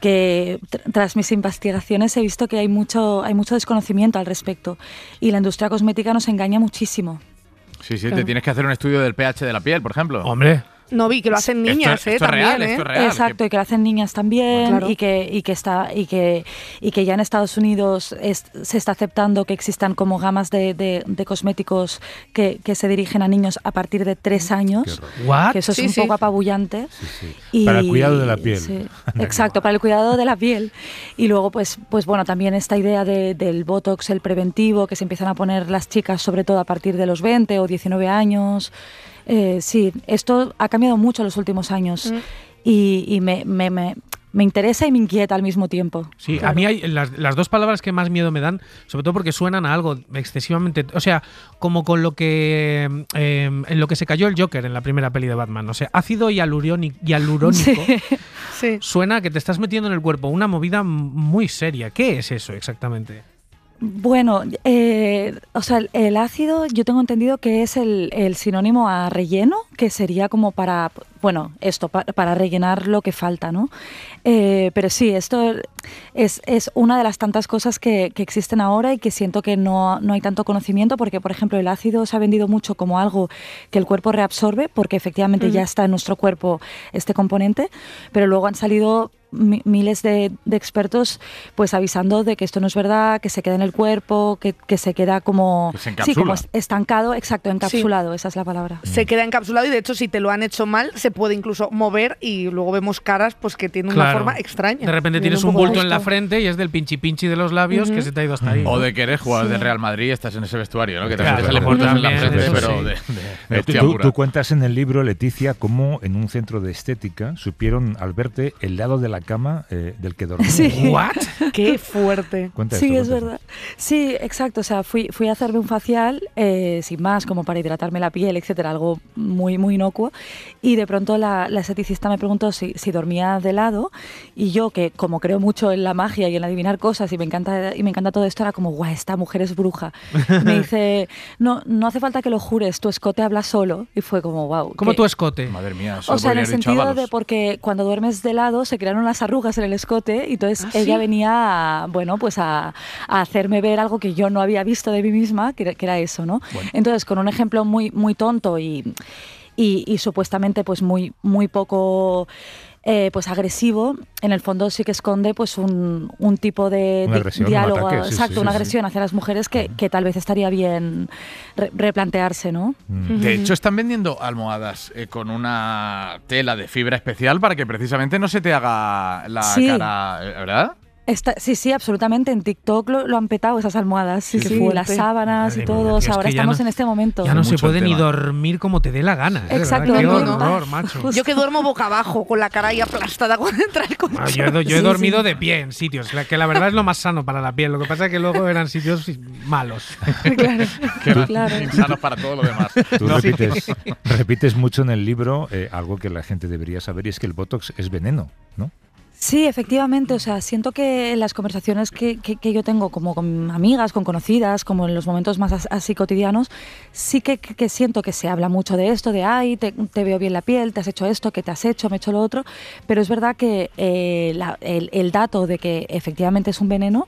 que tr- tras mis investigaciones he visto que hay mucho, hay mucho desconocimiento al respecto y la industria cosmética nos engaña muchísimo. Sí, sí, Claro. te tienes que hacer un estudio del pH de la piel, por ejemplo. Hombre. No vi que lo hacen niñas, Esto- ¿eh? esto es También, real, ¿eh? esto es real. Exacto, y que lo hacen niñas también, Claro. y que y que está y que y que ya en Estados Unidos es- se está aceptando que existan como gamas de, de- de cosméticos que, que se dirigen a niños a partir de tres años. What? Que eso es Sí, un sí. poco apabullante. Y- Para el cuidado de la piel. sí, exacto, para el cuidado de la piel. Y luego, pues, pues bueno, también esta idea de- del Botox, el preventivo, que se empiezan a poner las chicas, sobre todo a partir de los veinte o diecinueve años. Eh, sí, esto ha cambiado mucho en los últimos años Mm. y, y me, me, me, me interesa y me inquieta al mismo tiempo. Sí, a mí hay las, las dos palabras que más miedo me dan, sobre todo porque suenan a algo excesivamente, o sea, como con lo que eh, en lo que se cayó el Joker en la primera peli de Batman, o sea, ácido hialurónico, hialurónico Sí. suena a que te estás metiendo en el cuerpo una movida muy seria. ¿Qué es eso exactamente? Bueno, eh, o sea, el, el ácido yo tengo entendido que es el, el sinónimo a relleno, que sería como para, bueno, esto, pa- para rellenar lo que falta, ¿no? Eh, pero sí, esto es, es una de las tantas cosas que, que existen ahora y que siento que no, no hay tanto conocimiento porque, por ejemplo, el ácido se ha vendido mucho como algo que el cuerpo reabsorbe porque efectivamente Ujú. ya está en nuestro cuerpo este componente, pero luego han salido mi- miles de, de expertos pues avisando de que esto no es verdad, que se queda en el cuerpo, que, que se queda como, Que se sí, como encapsula. estancado, exacto, encapsulado, esa es la palabra. Se queda encapsulado y de hecho si te lo han hecho mal se puede incluso mover y luego vemos caras pues que tienen una Claro. forma extraña. De repente Viene tienes un poco bulto en la justo. frente y es del pinchi pinchi de los labios Ujú. que se te ha ido hasta ahí. O ¿no? de que eres jugador Sí. del Real Madrid y estás en ese vestuario, ¿no? Que Claro, te salen también, muertos en la frente, eso pero sí. de, de- de Eh, tú, hostia tú- pura. tú cuentas en el libro, Leticia, cómo en un centro de estética supieron al verte el lado de la cama eh, del que dormías. Sí. ¿What? Qué fuerte. Cuenta Sí, esto, es cuenta verdad. Sí, exacto. O sea, fui, fui a hacerme un facial eh, sin más, como para hidratarme la piel, etcétera, algo muy, muy inocuo. Y de pronto la, la esteticista me preguntó si, si dormía de lado. Y yo, que como creo mucho en la magia y en adivinar cosas y me encanta, y me encanta todo esto, era como, guau, esta mujer es bruja. Me dice, no, no hace falta que lo jures, tu escote habla solo. Y fue como, wow. ¿Cómo tu escote? Madre mía, eso O sea, en el podría haber dicho sentido Ábalos. de porque cuando duermes de lado se crearon unas arrugas en el escote y entonces ¿Ah, ella sí? venía a, bueno, pues a, a hacerme ver algo que yo no había visto de mí misma, que, era- que era eso, ¿no? Bueno. Entonces, con un ejemplo muy, muy tonto y, y, y supuestamente pues muy, muy poco... eh, pues agresivo, en el fondo sí que esconde pues un, un tipo de, Una de agresión, un diálogo, ataque, sí, exacto, sí, una sí, agresión hacia las mujeres que, que tal vez estaría bien re- replantearse, ¿no? Mm. De hecho, están vendiendo almohadas eh, con una tela de fibra especial para que precisamente no se te haga la Sí. cara, eh, ¿verdad? Está, sí, sí, absolutamente. En TikTok lo, lo han petado esas almohadas, sí, Qué sí, fuerte. las sábanas Madre y todo. mía, O tío, sea, es ahora que ya estamos no- en este momento. Ya no Mucho se el puede ni tema. dormir como te dé la gana. ¿eh? De Exacto, verdad, no, Qué no. horror, macho. Yo que duermo boca abajo con la cara ahí aplastada cuando entra el coche. Ah, yo he, do- yo he Sí, dormido sí. de pie en sitios, la- que la verdad es lo más sano para la piel. Lo que pasa es que luego eran sitios malos. Claro, Que claro. insanos para todo lo demás. Tú No. repites, repites mucho en el libro eh, algo que la gente debería saber y es que el Botox es veneno, ¿no? Sí, efectivamente. O sea, siento que en las conversaciones que, que, que yo tengo como con amigas, con conocidas, como en los momentos más as- así cotidianos, sí que, que- que siento que se habla mucho de esto, de, ay, te, te veo bien la piel, te has hecho esto, que te has hecho, me he hecho lo otro, pero es verdad que eh, la- el, el dato de que efectivamente es un veneno,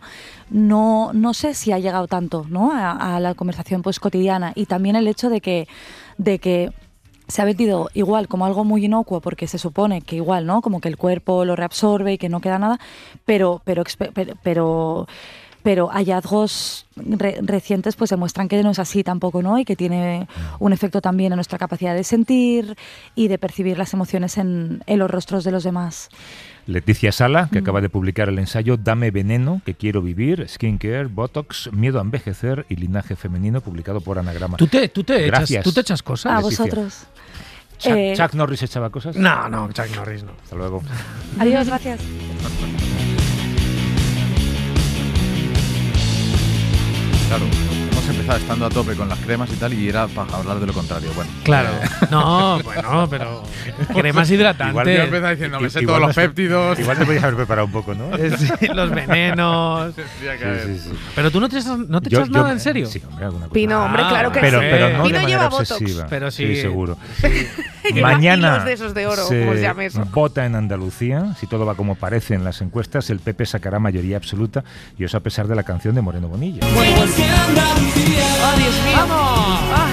no, no sé si ha llegado tanto, ¿no? a, a la conversación pues cotidiana. Y también el hecho de que, de que se ha vendido igual como algo muy inocuo porque se supone que igual, ¿no? Como que el cuerpo lo reabsorbe y que no queda nada, pero pero expe- pero pero, pero hallazgos re- recientes pues demuestran que no es así tampoco, ¿no? Y que tiene un efecto también en nuestra capacidad de sentir y de percibir las emociones en, en los rostros de los demás. Leticia Sala, que acaba de publicar el ensayo Dame veneno, que quiero vivir, skincare, botox, miedo a envejecer y linaje femenino, publicado por Anagrama. ¿Tú te, tú te, echas, Gracias. ¿tú te echas cosas? A Leticia. vosotros. Chuck, Eh, Chuck Norris echaba cosas. No, no, Chuck Norris no. Hasta luego. Adiós, gracias. Claro. Hemos has empezado estando a tope con las cremas y tal y era para hablar de lo contrario. Bueno, claro. Eh. No, bueno, pero cremas hidratantes. Igual yo empezaba diciendo, me sé todos los péptidos. Igual te podías haber preparado un poco, ¿no? Sí, los venenos. Sí, sí, sí. Pero tú no te echas, no te Yo- echas yo- nada, ¿en serio? Sí, hombre, alguna cosa. Pino, hombre, Ah, claro que pero, sí. pero no Pino de lleva manera botox. obsesiva. Pero sí. seguro. Lleva Mañana hilos de esos de oro, se como se llame eso. vota en Andalucía. Si todo va como parece en las encuestas, el P P sacará mayoría absoluta, y eso a pesar de la canción de Moreno Bonilla. ¡Oh, Dios mío! ¡Vamos! Ah.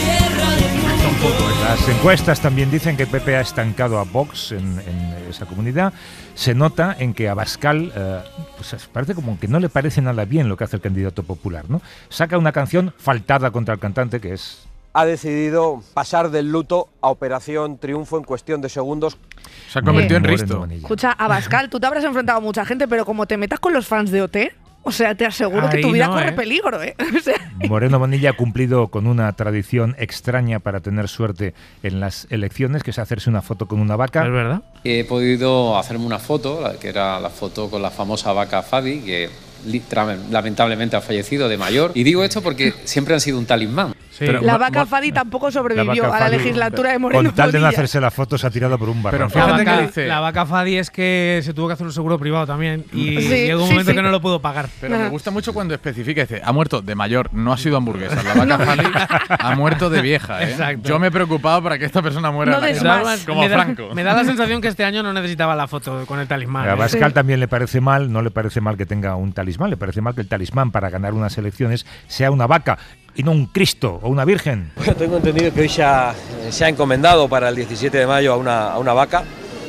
Las encuestas también dicen que el P P ha estancado a Vox en, en esa comunidad. Se nota en que Abascal eh, pues parece como que no le parece nada bien lo que hace el candidato popular, ¿no? Saca una canción faltada contra el cantante que es... Ha decidido pasar del luto a Operación Triunfo en cuestión de segundos. Se ha convertido en Moreno Risto. Bonilla. Escucha, Abascal, tú te habrás enfrentado a mucha gente, pero como te metas con los fans de O T, o sea, te aseguro que Ahí tu vida no, corre ¿eh? peligro, ¿eh? O sea, Moreno Bonilla ha cumplido con una tradición extraña para tener suerte en las elecciones, que es hacerse una foto con una vaca. ¿Es verdad? He podido hacerme una foto, la- que era la foto con la famosa vaca Fadi, que li- tra- lamentablemente ha fallecido de mayor. Y digo esto porque siempre han sido un talismán. Pero la mo- vaca mo- Fadi tampoco La sobrevivió vaca a la Fadi, legislatura de Moreno con tal de no Bonilla. hacerse la foto, se ha tirado por un barranco. La Fíjate vaca, que dice- la vaca Fadi es que se tuvo que hacer un seguro privado también y Sí, llegó un sí, momento sí. que no lo pudo pagar. Pero me gusta mucho cuando especifica, dice, ha muerto de mayor, no ha sido hamburguesa. La vaca Fali ha muerto de vieja, ¿eh? Exacto. Yo me he preocupado para que esta persona muera No en la des cama, más. como me, da, Franco. me da la sensación que este año no necesitaba la foto con el talismán. A ¿eh? Abascal también le parece mal, no le parece mal que tenga un talismán, le parece mal que el talismán para ganar unas elecciones sea una vaca y no un Cristo o una Virgen. Bueno, tengo entendido que hoy se ha, se ha encomendado para el diecisiete de mayo a una, a una vaca.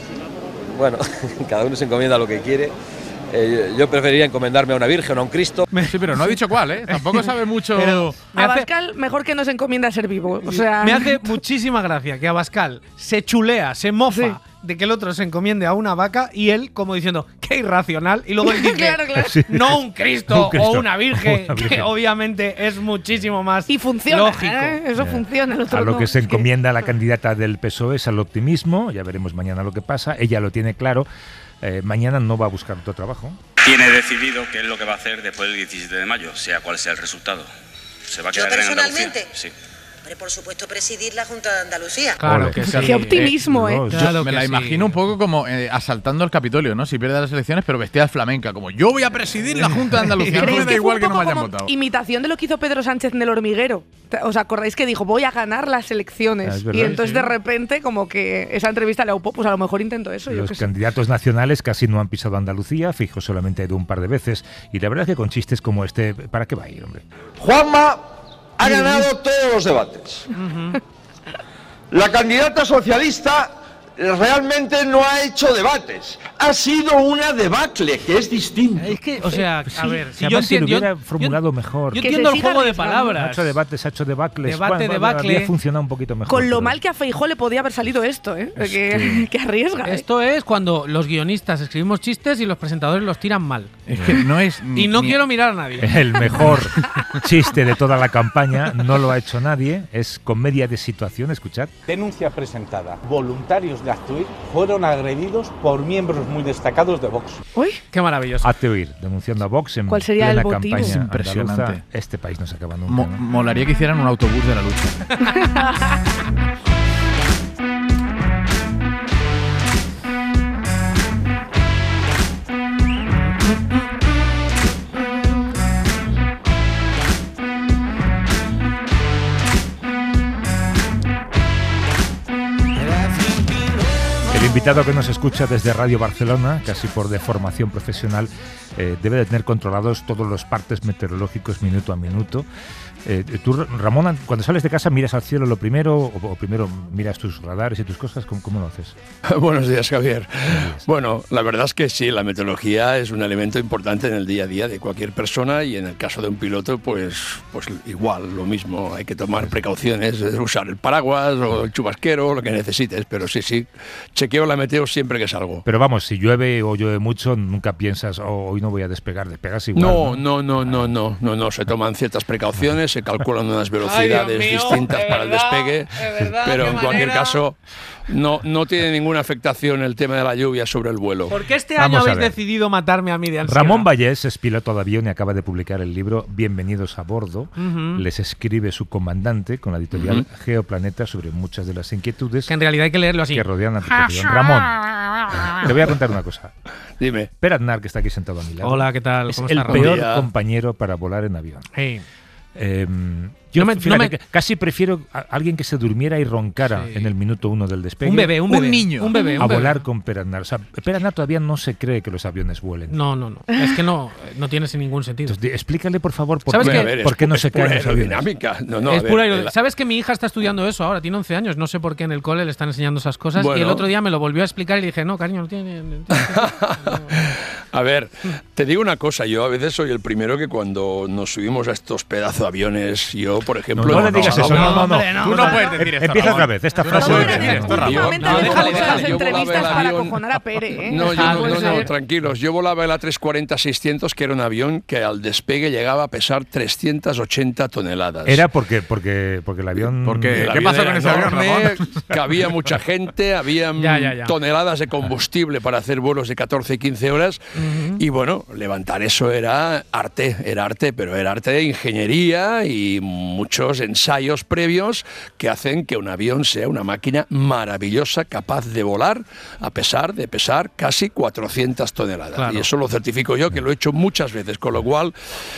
Bueno, cada uno se encomienda lo que quiere. Eh, yo preferiría encomendarme a una virgen o a un Cristo. Sí, pero no ha dicho cuál, ¿eh? Tampoco sabe mucho. Pero me hace, Abascal, mejor que no se encomienda a ser vivo. O sea, me hace muchísima gracia que Abascal se chulea, se mofa Sí. de que el otro se encomiende a una vaca y él como diciendo, qué irracional. Y luego él dice, Claro, claro. Sí. no un Cristo, Un Cristo o una virgen, o una virgen. que obviamente es muchísimo más y funciona. lógico. ¿eh? Eso funciona. El otro A lo no. que se Es que- encomienda la candidata del P S O E es al optimismo, ya veremos mañana lo que pasa, ella lo tiene claro, eh, mañana no va a buscar otro trabajo. Tiene decidido qué es lo que va a hacer después del diecisiete de mayo, sea cual sea el resultado. ¿Se va a ¿Yo quedar en Andalucía? personalmente? Sí. Hombre, por supuesto, presidir la Junta de Andalucía. Claro Ole. que sí. Qué optimismo, ¿eh? no, Yo Claro me que la sí. imagino un poco como eh, asaltando el Capitolio, ¿no? Si pierde las elecciones, pero vestida de flamenca, como yo voy a presidir la Junta de Andalucía. No ¿Creéis me da que igual fue que un no me poco hayan como votado. imitación de lo que hizo Pedro Sánchez en El Hormiguero? ¿Os acordáis que dijo, voy a ganar las elecciones? Ah, es verdad, y entonces sí. de repente, como que esa entrevista le aupó, pues a lo mejor intento eso. Yo Los qué sé. candidatos nacionales casi no han pisado Andalucía, Fijo solamente ha ido un par de veces, y la verdad es que con chistes como este, ¿para qué va a ir, hombre? Juanma ha ganado todos los debates. La candidata socialista realmente no ha hecho debates. Ha sido una debacle, que es distinto. Es que, o sea, a ver, Si si yo además si lo entiendo, hubiera yo- formulado mejor. yo Que entiendo se el siga juego de arriesgando. Ha palabras. hecho debates, ha hecho debacles. Debate, Bueno, debacle. habría funcionado un poquito mejor. Con lo pero- mal que a Feijóo le podía haber salido esto, ¿eh? Es que, que arriesga. ¿eh? Esto es cuando los guionistas escribimos chistes y los presentadores los tiran mal. Es que no es. Y no ni- quiero mirar a nadie. El mejor chiste de toda la campaña, no lo ha hecho nadie, es comedia de situación, escuchad. Denuncia presentada. Voluntarios de Actuir fueron agredidos por miembros muy destacados de Vox. Uy, qué maravilloso. Hazte oír, denunciando a Vox en ¿Cuál sería plena el motivo? campaña Es impresionante. andaluza. Este país no se acaba nunca. Mo- ¿no? molaría que hicieran un autobús de la lucha. El invitado que nos escucha desde Radio Barcelona, casi por deformación profesional, eh, debe de tener controlados todos los partes meteorológicos minuto a minuto. Eh, tú, Ramón, cuando sales de casa, ¿miras al cielo lo primero o, o primero miras tus radares y tus cosas? ¿Cómo, cómo lo haces? Buenos días, Javier. Bueno, la verdad es que sí, la meteorología es un elemento importante en el día a día de cualquier persona y en el caso de un piloto, pues, pues igual, lo mismo. Hay que tomar precauciones, usar el paraguas o el chubasquero, lo que necesites, pero sí, sí, chequeo la meteo siempre que salgo. Pero vamos, si llueve o llueve mucho, nunca piensas, oh, hoy no voy a despegar, despegas igual. No, no, no, no, no, no, no, se toman ciertas precauciones, se calculan unas velocidades Ay, Dios mío, distintas de para el verdad, despegue, de verdad, pero qué en cualquier manera. caso no, no tiene ninguna afectación el tema de la lluvia sobre el vuelo. ¿Por qué este año Vamos a habéis ver. decidido matarme a mí de ansiedad? Ramón Vallés es piloto de avión y acaba de publicar el libro Bienvenidos a bordo. Ujú. Les escribe su comandante con la editorial Ujú. Geoplaneta sobre muchas de las inquietudes Que en realidad hay que leerlo así. que rodean la tripulación. Ramón, te voy a contar una cosa. Dime. Per Aznar, que está aquí sentado a mi lado, Hola, ¿qué tal? es ¿Cómo el estás, Ramón? peor Día. compañero para volar en avión. Hey. Eh, yo No me- fíjate no me- que casi prefiero a alguien que se durmiera y roncara Sí. en el minuto uno del despegue. Un bebé, un bebé. Un niño. Un bebé, un a bebé. volar con Per Aznar. O sea, Per Aznar todavía no se cree que los aviones vuelen. No, no, no. Es que no, no tiene ningún sentido. Entonces, di- explícale, por favor, por ¿Sabes qué, qué? A ver, por es qué no pu- se es pura caen los aviones. aerodinámica. No, no, a es ver, pura el- aerodinámica. ¿Sabes que mi hija está estudiando eso ahora? Tiene once años. No sé por qué en el cole le están enseñando esas cosas. Y el Bueno. otro día me lo volvió a explicar y le dije, no, cariño, no tiene. no tiene- A ver, te digo una cosa, yo a veces soy el primero que cuando nos subimos a estos pedazos de aviones, yo, por ejemplo... No, no le digas eso, no, no, no. hombre, no, Tú no, no puedes no. decir esto, Empieza otra vez, esta frase no de puedes decir Ramón. esto, Ramón. Últimamente No, le déjale, ponemos déjale, las yo volaba entrevistas el para avión. acojonar a Pere, ¿eh? No, yo Ah, no, puede no, no, ser. tranquilos. Yo volaba el A trescientos cuarenta seiscientos, que era un avión que al despegue llegaba a pesar trescientas ochenta toneladas. Era porque, porque, porque el avión... Porque- El ¿Qué avión pasó era con ese avión, enorme, Ramón? cabía mucha gente, había Ya, ya, ya. toneladas de combustible para hacer vuelos de catorce y quince horas. Y bueno, levantar eso era arte, era arte, pero era arte de ingeniería y muchos ensayos previos que hacen que un avión sea una máquina maravillosa, capaz de volar a pesar de pesar casi cuatrocientas toneladas. Claro. Y eso lo certifico yo, que lo he hecho muchas veces, con lo cual...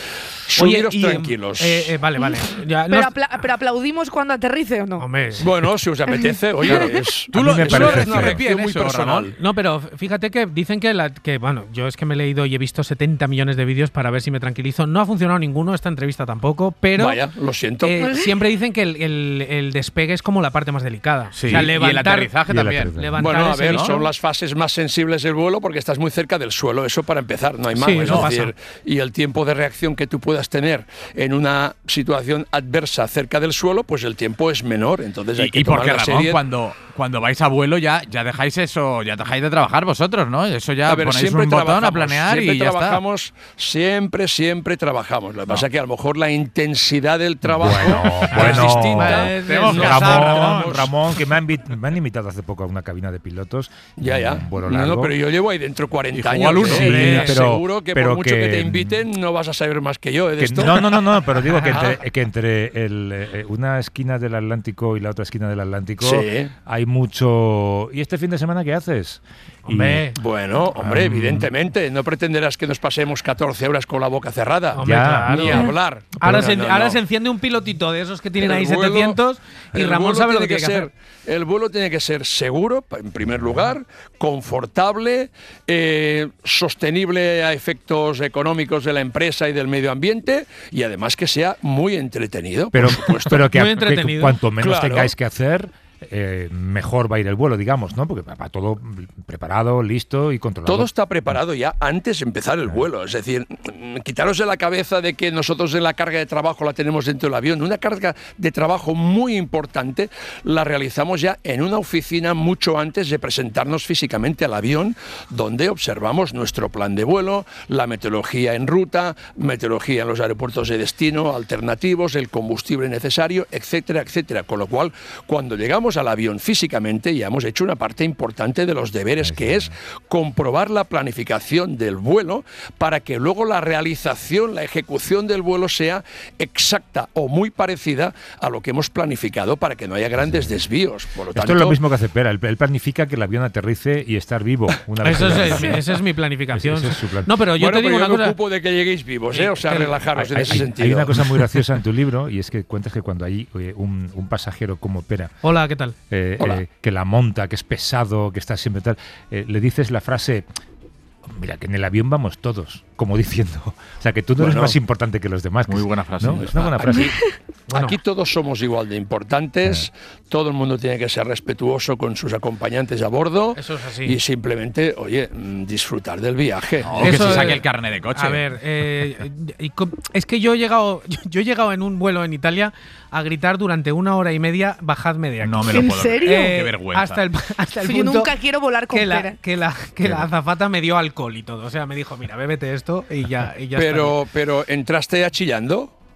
Oye, Subiros y, em, tranquilos. eh, eh, vale, vale. Ya, Pero, no- apla- pero aplaudimos cuando aterrice o no. Hombre. Bueno, si os apetece, oye, es, Tú lo- a mí me tú lo parece una recibes reacción bien muy eso, personal. Ramón. No, pero fíjate que dicen que, la, que, bueno, yo es que me he leído y he visto setenta millones de vídeos para ver si me tranquilizo. No ha funcionado ninguno, esta entrevista tampoco, pero Vaya, lo siento. eh, siempre dicen que el, el- el despegue es como la parte más delicada. Sí, o sea, y el levantar, aterrizaje y el también. aterrizaje. levantar Bueno, a ese ver, bicho. son las fases más sensibles del vuelo porque estás muy cerca del suelo, eso para empezar, no hay más. Sí, es eso pasa. decir, y el tiempo de reacción que tú puedas tener en una situación adversa cerca del suelo, pues el tiempo es menor, entonces hay Y, que y tomar porque, la Ramón, serie. cuando, cuando vais a vuelo ya, ya dejáis eso, ya dejáis de trabajar vosotros, ¿no? Eso ya A ver, ponéis siempre un botón a trabajamos, planear siempre y ya está. trabajamos, siempre, siempre trabajamos. Lo que pasa es que a lo mejor la intensidad del trabajo es bueno, distinta. es- Nos Ramón, adaptamos. Ramón, que me han, invi- me han invitado hace poco a una cabina de pilotos. Ya, ya. un vuelo No, no, largo. pero yo llevo ahí dentro cuarenta Y jugó al años. uno. ¿eh? Sí, Eh, pero- seguro que pero por mucho que, que- te inviten no vas a saber más que yo ¿eh, de Que- esto. no, no, no, no, pero digo que entre, que entre el, eh, una esquina del Atlántico y la otra esquina del Atlántico Sí. hay mucho... ¿Y este fin de semana qué haces? Y- Hombre. Bueno, hombre, Um, evidentemente. No pretenderás que nos pasemos catorce horas con la boca cerrada. Hombre, Ya. claro. Ni hablar. Ahora, No, se, no, ahora no. se enciende un pilotito de esos que tienen El ahí vuelo- setecientos y el Ramón vuelo sabe lo que tiene tiene que ser, hacer. El vuelo tiene que ser seguro, pa- en primer lugar, confortable, eh, sostenible a efectos económicos de la empresa y del medio ambiente y además que sea muy entretenido. Pero, por supuesto. pero que, Muy que entretenido. cuanto menos Claro. tengáis que hacer, eh, mejor va a ir el vuelo, digamos, ¿no? Porque va va todo preparado, listo y controlado. Todo está preparado ya antes de empezar el vuelo. Es decir, mm, quitaros de la cabeza de que nosotros en la carga de trabajo la tenemos dentro del avión. Una carga de trabajo muy importante la realizamos ya en una oficina mucho antes de presentarnos físicamente al avión, donde observamos nuestro plan de vuelo, la meteorología en ruta, meteorología en los aeropuertos de destino, alternativos, el combustible necesario, etcétera, etcétera. Con lo cual, cuando llegamos al avión físicamente, ya hemos hecho una parte importante de los deberes, que es comprobar la planificación del vuelo para que luego la realización, la ejecución del vuelo sea exacta o muy parecida a lo que hemos planificado para que no haya grandes desvíos. Por lo Esto tanto, es lo mismo que hace Pera. Él, él planifica que el avión aterrice y estar vivo. Una vez Eso que- es, esa es mi planificación. Ese es su plan. No, pero yo bueno, te digo pero una yo me cosa. ocupo de que lleguéis vivos, ¿eh? O sea, que- relajaros en Hay, ese hay- sentido. hay una cosa muy graciosa en tu libro y es que cuentas que cuando hay eh, un, un pasajero como Pera, Hola, ¿qué tal? eh, Hola. eh, que la monta, que es pesado, que está siempre tal, eh, le dices la frase, mira, que en el avión vamos todos, como diciendo, o sea, que tú no eres Bueno. más importante que los demás. que Muy es- buena frase. ¿no? Es una buena frase. Bueno. Aquí todos somos igual de importantes, todo el mundo tiene que ser respetuoso con sus acompañantes a bordo Eso es así. y simplemente, oye, mm, disfrutar del viaje. O que Eso se saque es- el carnet de coche. A ver, eh, y com- es que yo he llegado yo, yo he llegado en un vuelo en Italia a gritar durante una hora y media, bajadme de aquí. No me lo ¿En puedo serio? creer. Eh, Qué vergüenza. Hasta el, hasta el Yo punto nunca quiero volar con que la, Pera. que, la, que la azafata me dio alcohol y todo. O sea, me dijo, mira, bébete esto y ya, y ya está Pero, pero ¿entraste achillando? bien.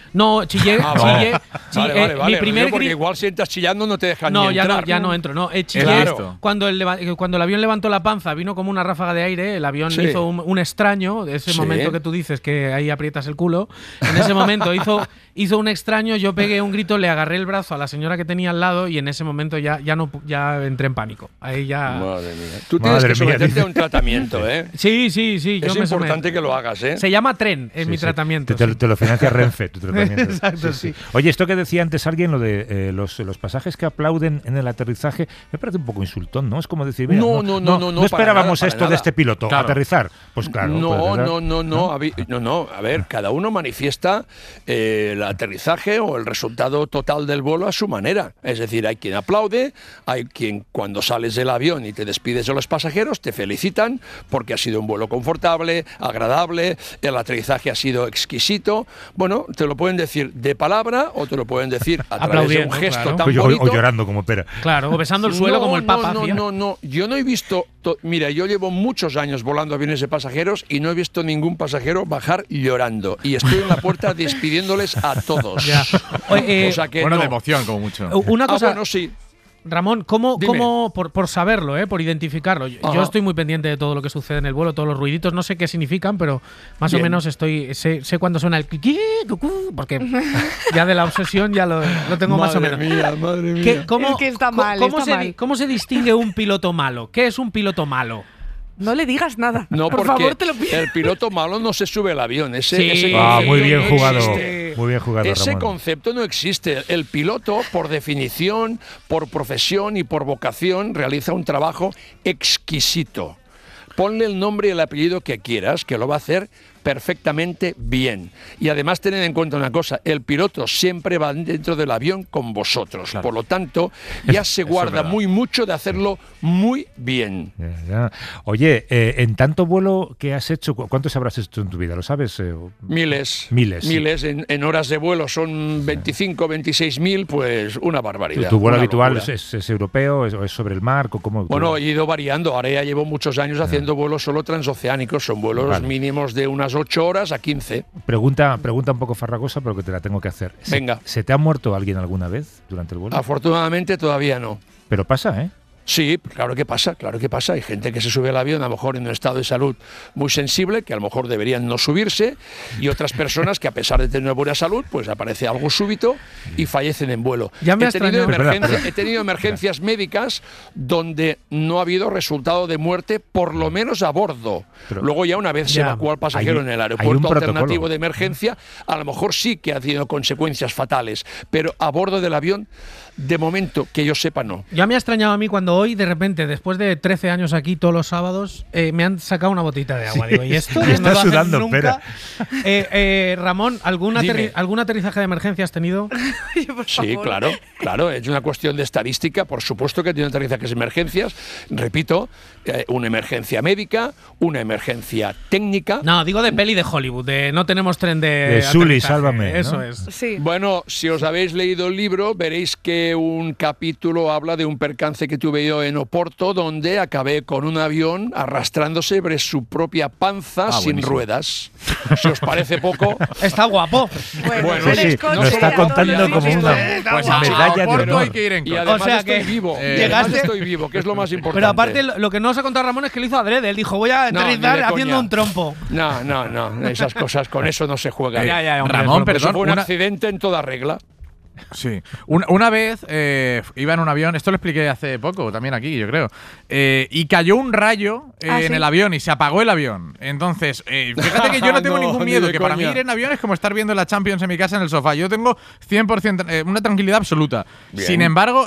No, chillé, Ah, chillé. vale. chi- Vale, eh, vale, vale. Mi primer Digo, porque gri- igual si entras chillando no te dejan No, ni ya entrar. no, ya no entro. No, eh, chillé Claro. cuando, el, leva- eh, cuando el avión levantó la panza, vino como una ráfaga de aire. El avión Sí. hizo un, un extraño. Ese Sí. momento que tú dices que ahí aprietas el culo. En ese momento hizo, hizo un extraño. Yo pegué un grito, le agarré el brazo a la señora que tenía al lado y en ese momento ya, ya, no, pu- ya entré en pánico. Ahí ya. Madre mía. Tú tienes Madre que mía, someterte dice. a un tratamiento, ¿eh? Sí, sí, sí. Yo Es me importante someto. que lo hagas, ¿eh? Se llama tren, es Sí, mi sí. tratamiento. Te, te- sí. te lo financia Renfe, tu tratamiento. Exacto, sí. Oye, esto que decía antes alguien, lo de eh, los, los pasajes que aplauden en el aterrizaje, me parece un poco insultón, ¿no? Es como decir, mira, No, no, no, no, no, para esperábamos nada, para esto de nada. este piloto, Claro. aterrizar. Pues claro. No, pues aterrizar. no, no, no, a vi- no, no. A ver, cada uno manifiesta eh, el aterrizaje o el resultado total del vuelo a su manera. Es decir, hay quien aplaude, hay quien cuando sales del avión y te despides de los pasajeros te felicitan porque ha sido un vuelo confortable, agradable, el aterrizaje ha sido exquisito. Bueno, te lo pueden decir de palabra o te lo pueden decir a través de un Aplaudiendo, gesto claro. tan O, o- bonito. o llorando como pera. Claro, o besando el suelo No, como el Papa. No, hacía. no, no, no. Yo no he visto. to- Mira, yo llevo muchos años volando aviones de pasajeros y no he visto ningún pasajero bajar llorando. Y estoy en la puerta despidiéndoles a todos. Ya. Oye, eh, O sea que Bueno, no. de emoción, como mucho. Una cosa, Ah, bueno, sí. Ramón, ¿cómo, Dime. cómo por, por saberlo, eh, por identificarlo? Yo, Ajá. yo estoy muy pendiente de todo lo que sucede en el vuelo, todos los ruiditos, no sé qué significan, pero más Bien. o menos estoy sé, sé cuándo suena el cliqui, cucú, porque ya de la obsesión ya lo, lo tengo más o Madre menos. mía, madre mía. ¿Qué- cómo, Es que está co- mal, cómo está se, mal. di- ¿Cómo se distingue un piloto malo? ¿Qué es un piloto malo? No le digas nada. No, Por porque favor, te lo pido. el piloto malo no se sube al avión. Ese, Sí. ese Ah, concepto muy bien no jugado. existe. Muy bien jugado, Ese Ramón. concepto no existe. El piloto, por definición, por profesión y por vocación, realiza un trabajo exquisito. Ponle el nombre y el apellido que quieras, que lo va a hacer perfectamente bien. Y además tened en cuenta una cosa, el piloto siempre va dentro del avión con vosotros. Por lo tanto, ya se Eso guarda es verdad. muy mucho de hacerlo muy bien. Ya, ya. Oye, eh, en tanto vuelo que has hecho, ¿cu- ¿cuántos habrás hecho en tu vida? ¿Lo sabes? eh, o- Miles. Miles, sí. Miles. En, en horas de vuelo son veinticinco, veintiséis mil, pues una ¿Tu, barbaridad. tu vuelo una habitual locura. es, es- es europeo es- o es sobre el mar? ¿Cómo, cómo- Bueno, he ido variando. Ahora ya llevo muchos años haciendo vuelos solo transoceánicos. Son vuelos Vale. mínimos de unas ocho horas a quince. Pregunta, pregunta un poco farragosa, pero que te la tengo que hacer. ¿Se- Venga. ¿Se te ha muerto alguien alguna vez durante el vuelo? Afortunadamente todavía no. Pero pasa, ¿eh? Sí, claro que pasa, claro que pasa. Hay gente que se sube al avión a lo mejor en un estado de salud muy sensible, que a lo mejor deberían no subirse, y otras personas que a pesar de tener una buena salud, pues aparece algo súbito y fallecen en vuelo. Ya me he, ha tenido extrañado. emergencia- Espera, he tenido emergencias médicas donde no ha habido resultado de muerte, por lo menos a bordo. Pero- Luego ya una vez se Ya. evacúa al pasajero Hay- en el hay un aeropuerto protocolo. alternativo de emergencia, a lo mejor sí que ha tenido consecuencias fatales, pero a bordo del avión, de momento, que yo sepa, no. Ya me ha extrañado a mí cuando hoy, de repente, después de trece años aquí todos los sábados, eh, me han sacado una botita de agua. Digo, ¿y esto? Y no está lo hacen sudando, nunca? espera. Eh, eh, Ramón, ¿algún, Dime. aterri- ¿algún aterrizaje de emergencia has tenido? Sí, claro, claro, es una cuestión de estadística, por supuesto que tiene aterrizajes de emergencias, repito, eh, una emergencia médica, una emergencia técnica. No, digo de peli de Hollywood, de no tenemos tren de. De Sully, aterrizaje. sálvame, ¿no? Eso es. Sí. Bueno, si os habéis leído el libro, veréis que un capítulo habla de un percance que tuve yo en Oporto, donde acabé con un avión arrastrándose sobre su propia panza Ah, sin buenísimo. ruedas. Si os parece poco, Está guapo. bueno, Sí, sí, eres lo coche, está contando Antonio, como sí, una sí, Pues una a medalla de Oporto honor. hay que ir en y coche. además O sea estoy que vivo. eh, y además llegaste- estoy vivo, que es lo más importante. Pero aparte, lo lo que no os ha contado Ramón es que lo hizo adrede. Él dijo, voy a No, ni aterrizar de haciendo coña. un trompo. No, no, no, esas cosas, con eso no se juega. Eh, Ya, ya, hombre, Ramón, eso- Eso perdón, fue un una, accidente en toda regla. sí. Una, una vez eh, iba en un avión, esto lo expliqué hace poco, también aquí, yo creo, eh, y cayó un rayo eh, ¿Ah, en sí? el avión y se apagó el avión. Entonces, eh, fíjate que yo no tengo No, ningún ni miedo, de que para mí coña. ir en avión es como estar viendo la Champions en mi casa en el sofá. Yo tengo cien por ciento, eh, una tranquilidad absoluta. Bien. Sin embargo,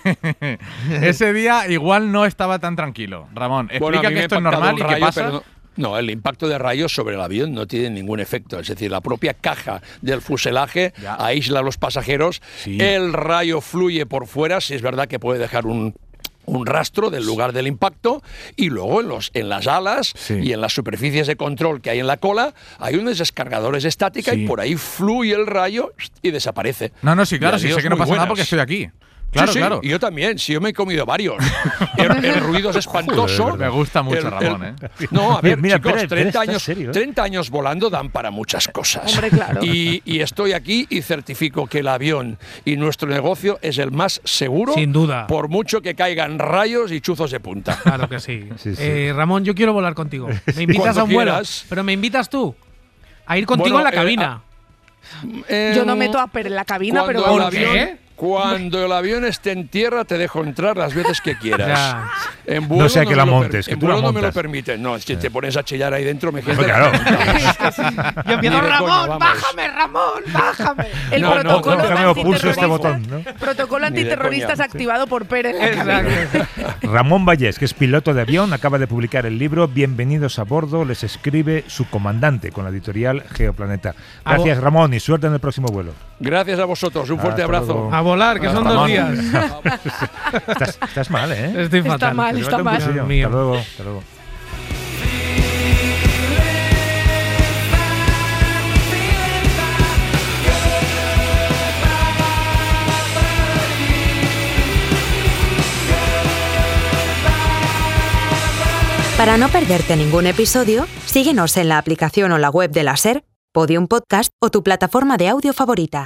ese día igual no estaba tan tranquilo. Ramón, explica Bueno, a mí que me ha esto es impactado normal un y qué rayo, pasa. pero no- No, el impacto de rayos sobre el avión no tiene ningún efecto. Es decir, la propia caja del fuselaje Ya. aísla a los pasajeros. Sí. El rayo fluye por fuera, si es verdad que puede dejar un, un rastro del lugar del impacto, y luego en, los, en las alas Sí. y en las superficies de control que hay en la cola hay unos descargadores de estática Sí. y por ahí fluye el rayo y desaparece. No, no, sí, claro, Y sí, sé adiós, que no muy pasa nada buenas. porque estoy aquí. claro, sí, sí, claro. Y yo también, sí, yo me he comido varios. el, el ruido es espantoso. Joder, me gusta mucho, El- Ramón, el- ¿eh? No, a ver, Mira, chicos, Pérez, Pérez, treinta, ¿estás años, serio, eh? treinta años volando dan para muchas cosas. Hombre, claro. Y, y estoy aquí y certifico que el avión y nuestro negocio es el más seguro. Sin duda. Por mucho que caigan rayos y chuzos de punta. Claro que sí. Sí, sí. Eh, Ramón, yo quiero volar contigo. Me invitas Cuando a un vuelo, quieras. pero me invitas tú a ir contigo Bueno, en la eh, cabina. Eh, Yo no meto a Per en la cabina, cuando pero el vamos. avión, ¿Qué? Cuando el avión esté en tierra, te dejo entrar las veces que quieras. Ya. En vuelo No sea que me la lo per- montes, que en tú la vuelo no me lo montas. permiten. No, si te pones a chillar ahí dentro, me Pues quedo. claro. Yo empiezo, Ni de Ramón, coña, vamos. bájame, Ramón, bájame. El No, no, protocolo, no, déjame o pulso este antiterrorista- botón, ¿no? protocolo Ni de antiterrorista es coña. activado por Per en la cabina. Exacto. Ramón Vallés, que es piloto de avión, acaba de publicar el libro Bienvenidos a bordo, les escribe su comandante con la editorial Geoplaneta. Gracias, Ramón, y suerte en el próximo vuelo. Gracias a vosotros. Un fuerte Hasta abrazo. luego. A volar, que son Ramón. dos días. Estás, estás mal, ¿eh? Estoy Está fatal. mal, Te está levanta un mal. cuchillo. Dios mío. Hasta luego, hasta luego. Para no perderte ningún episodio, síguenos en la aplicación o la web de la SER, Podium Podcast o tu plataforma de audio favorita.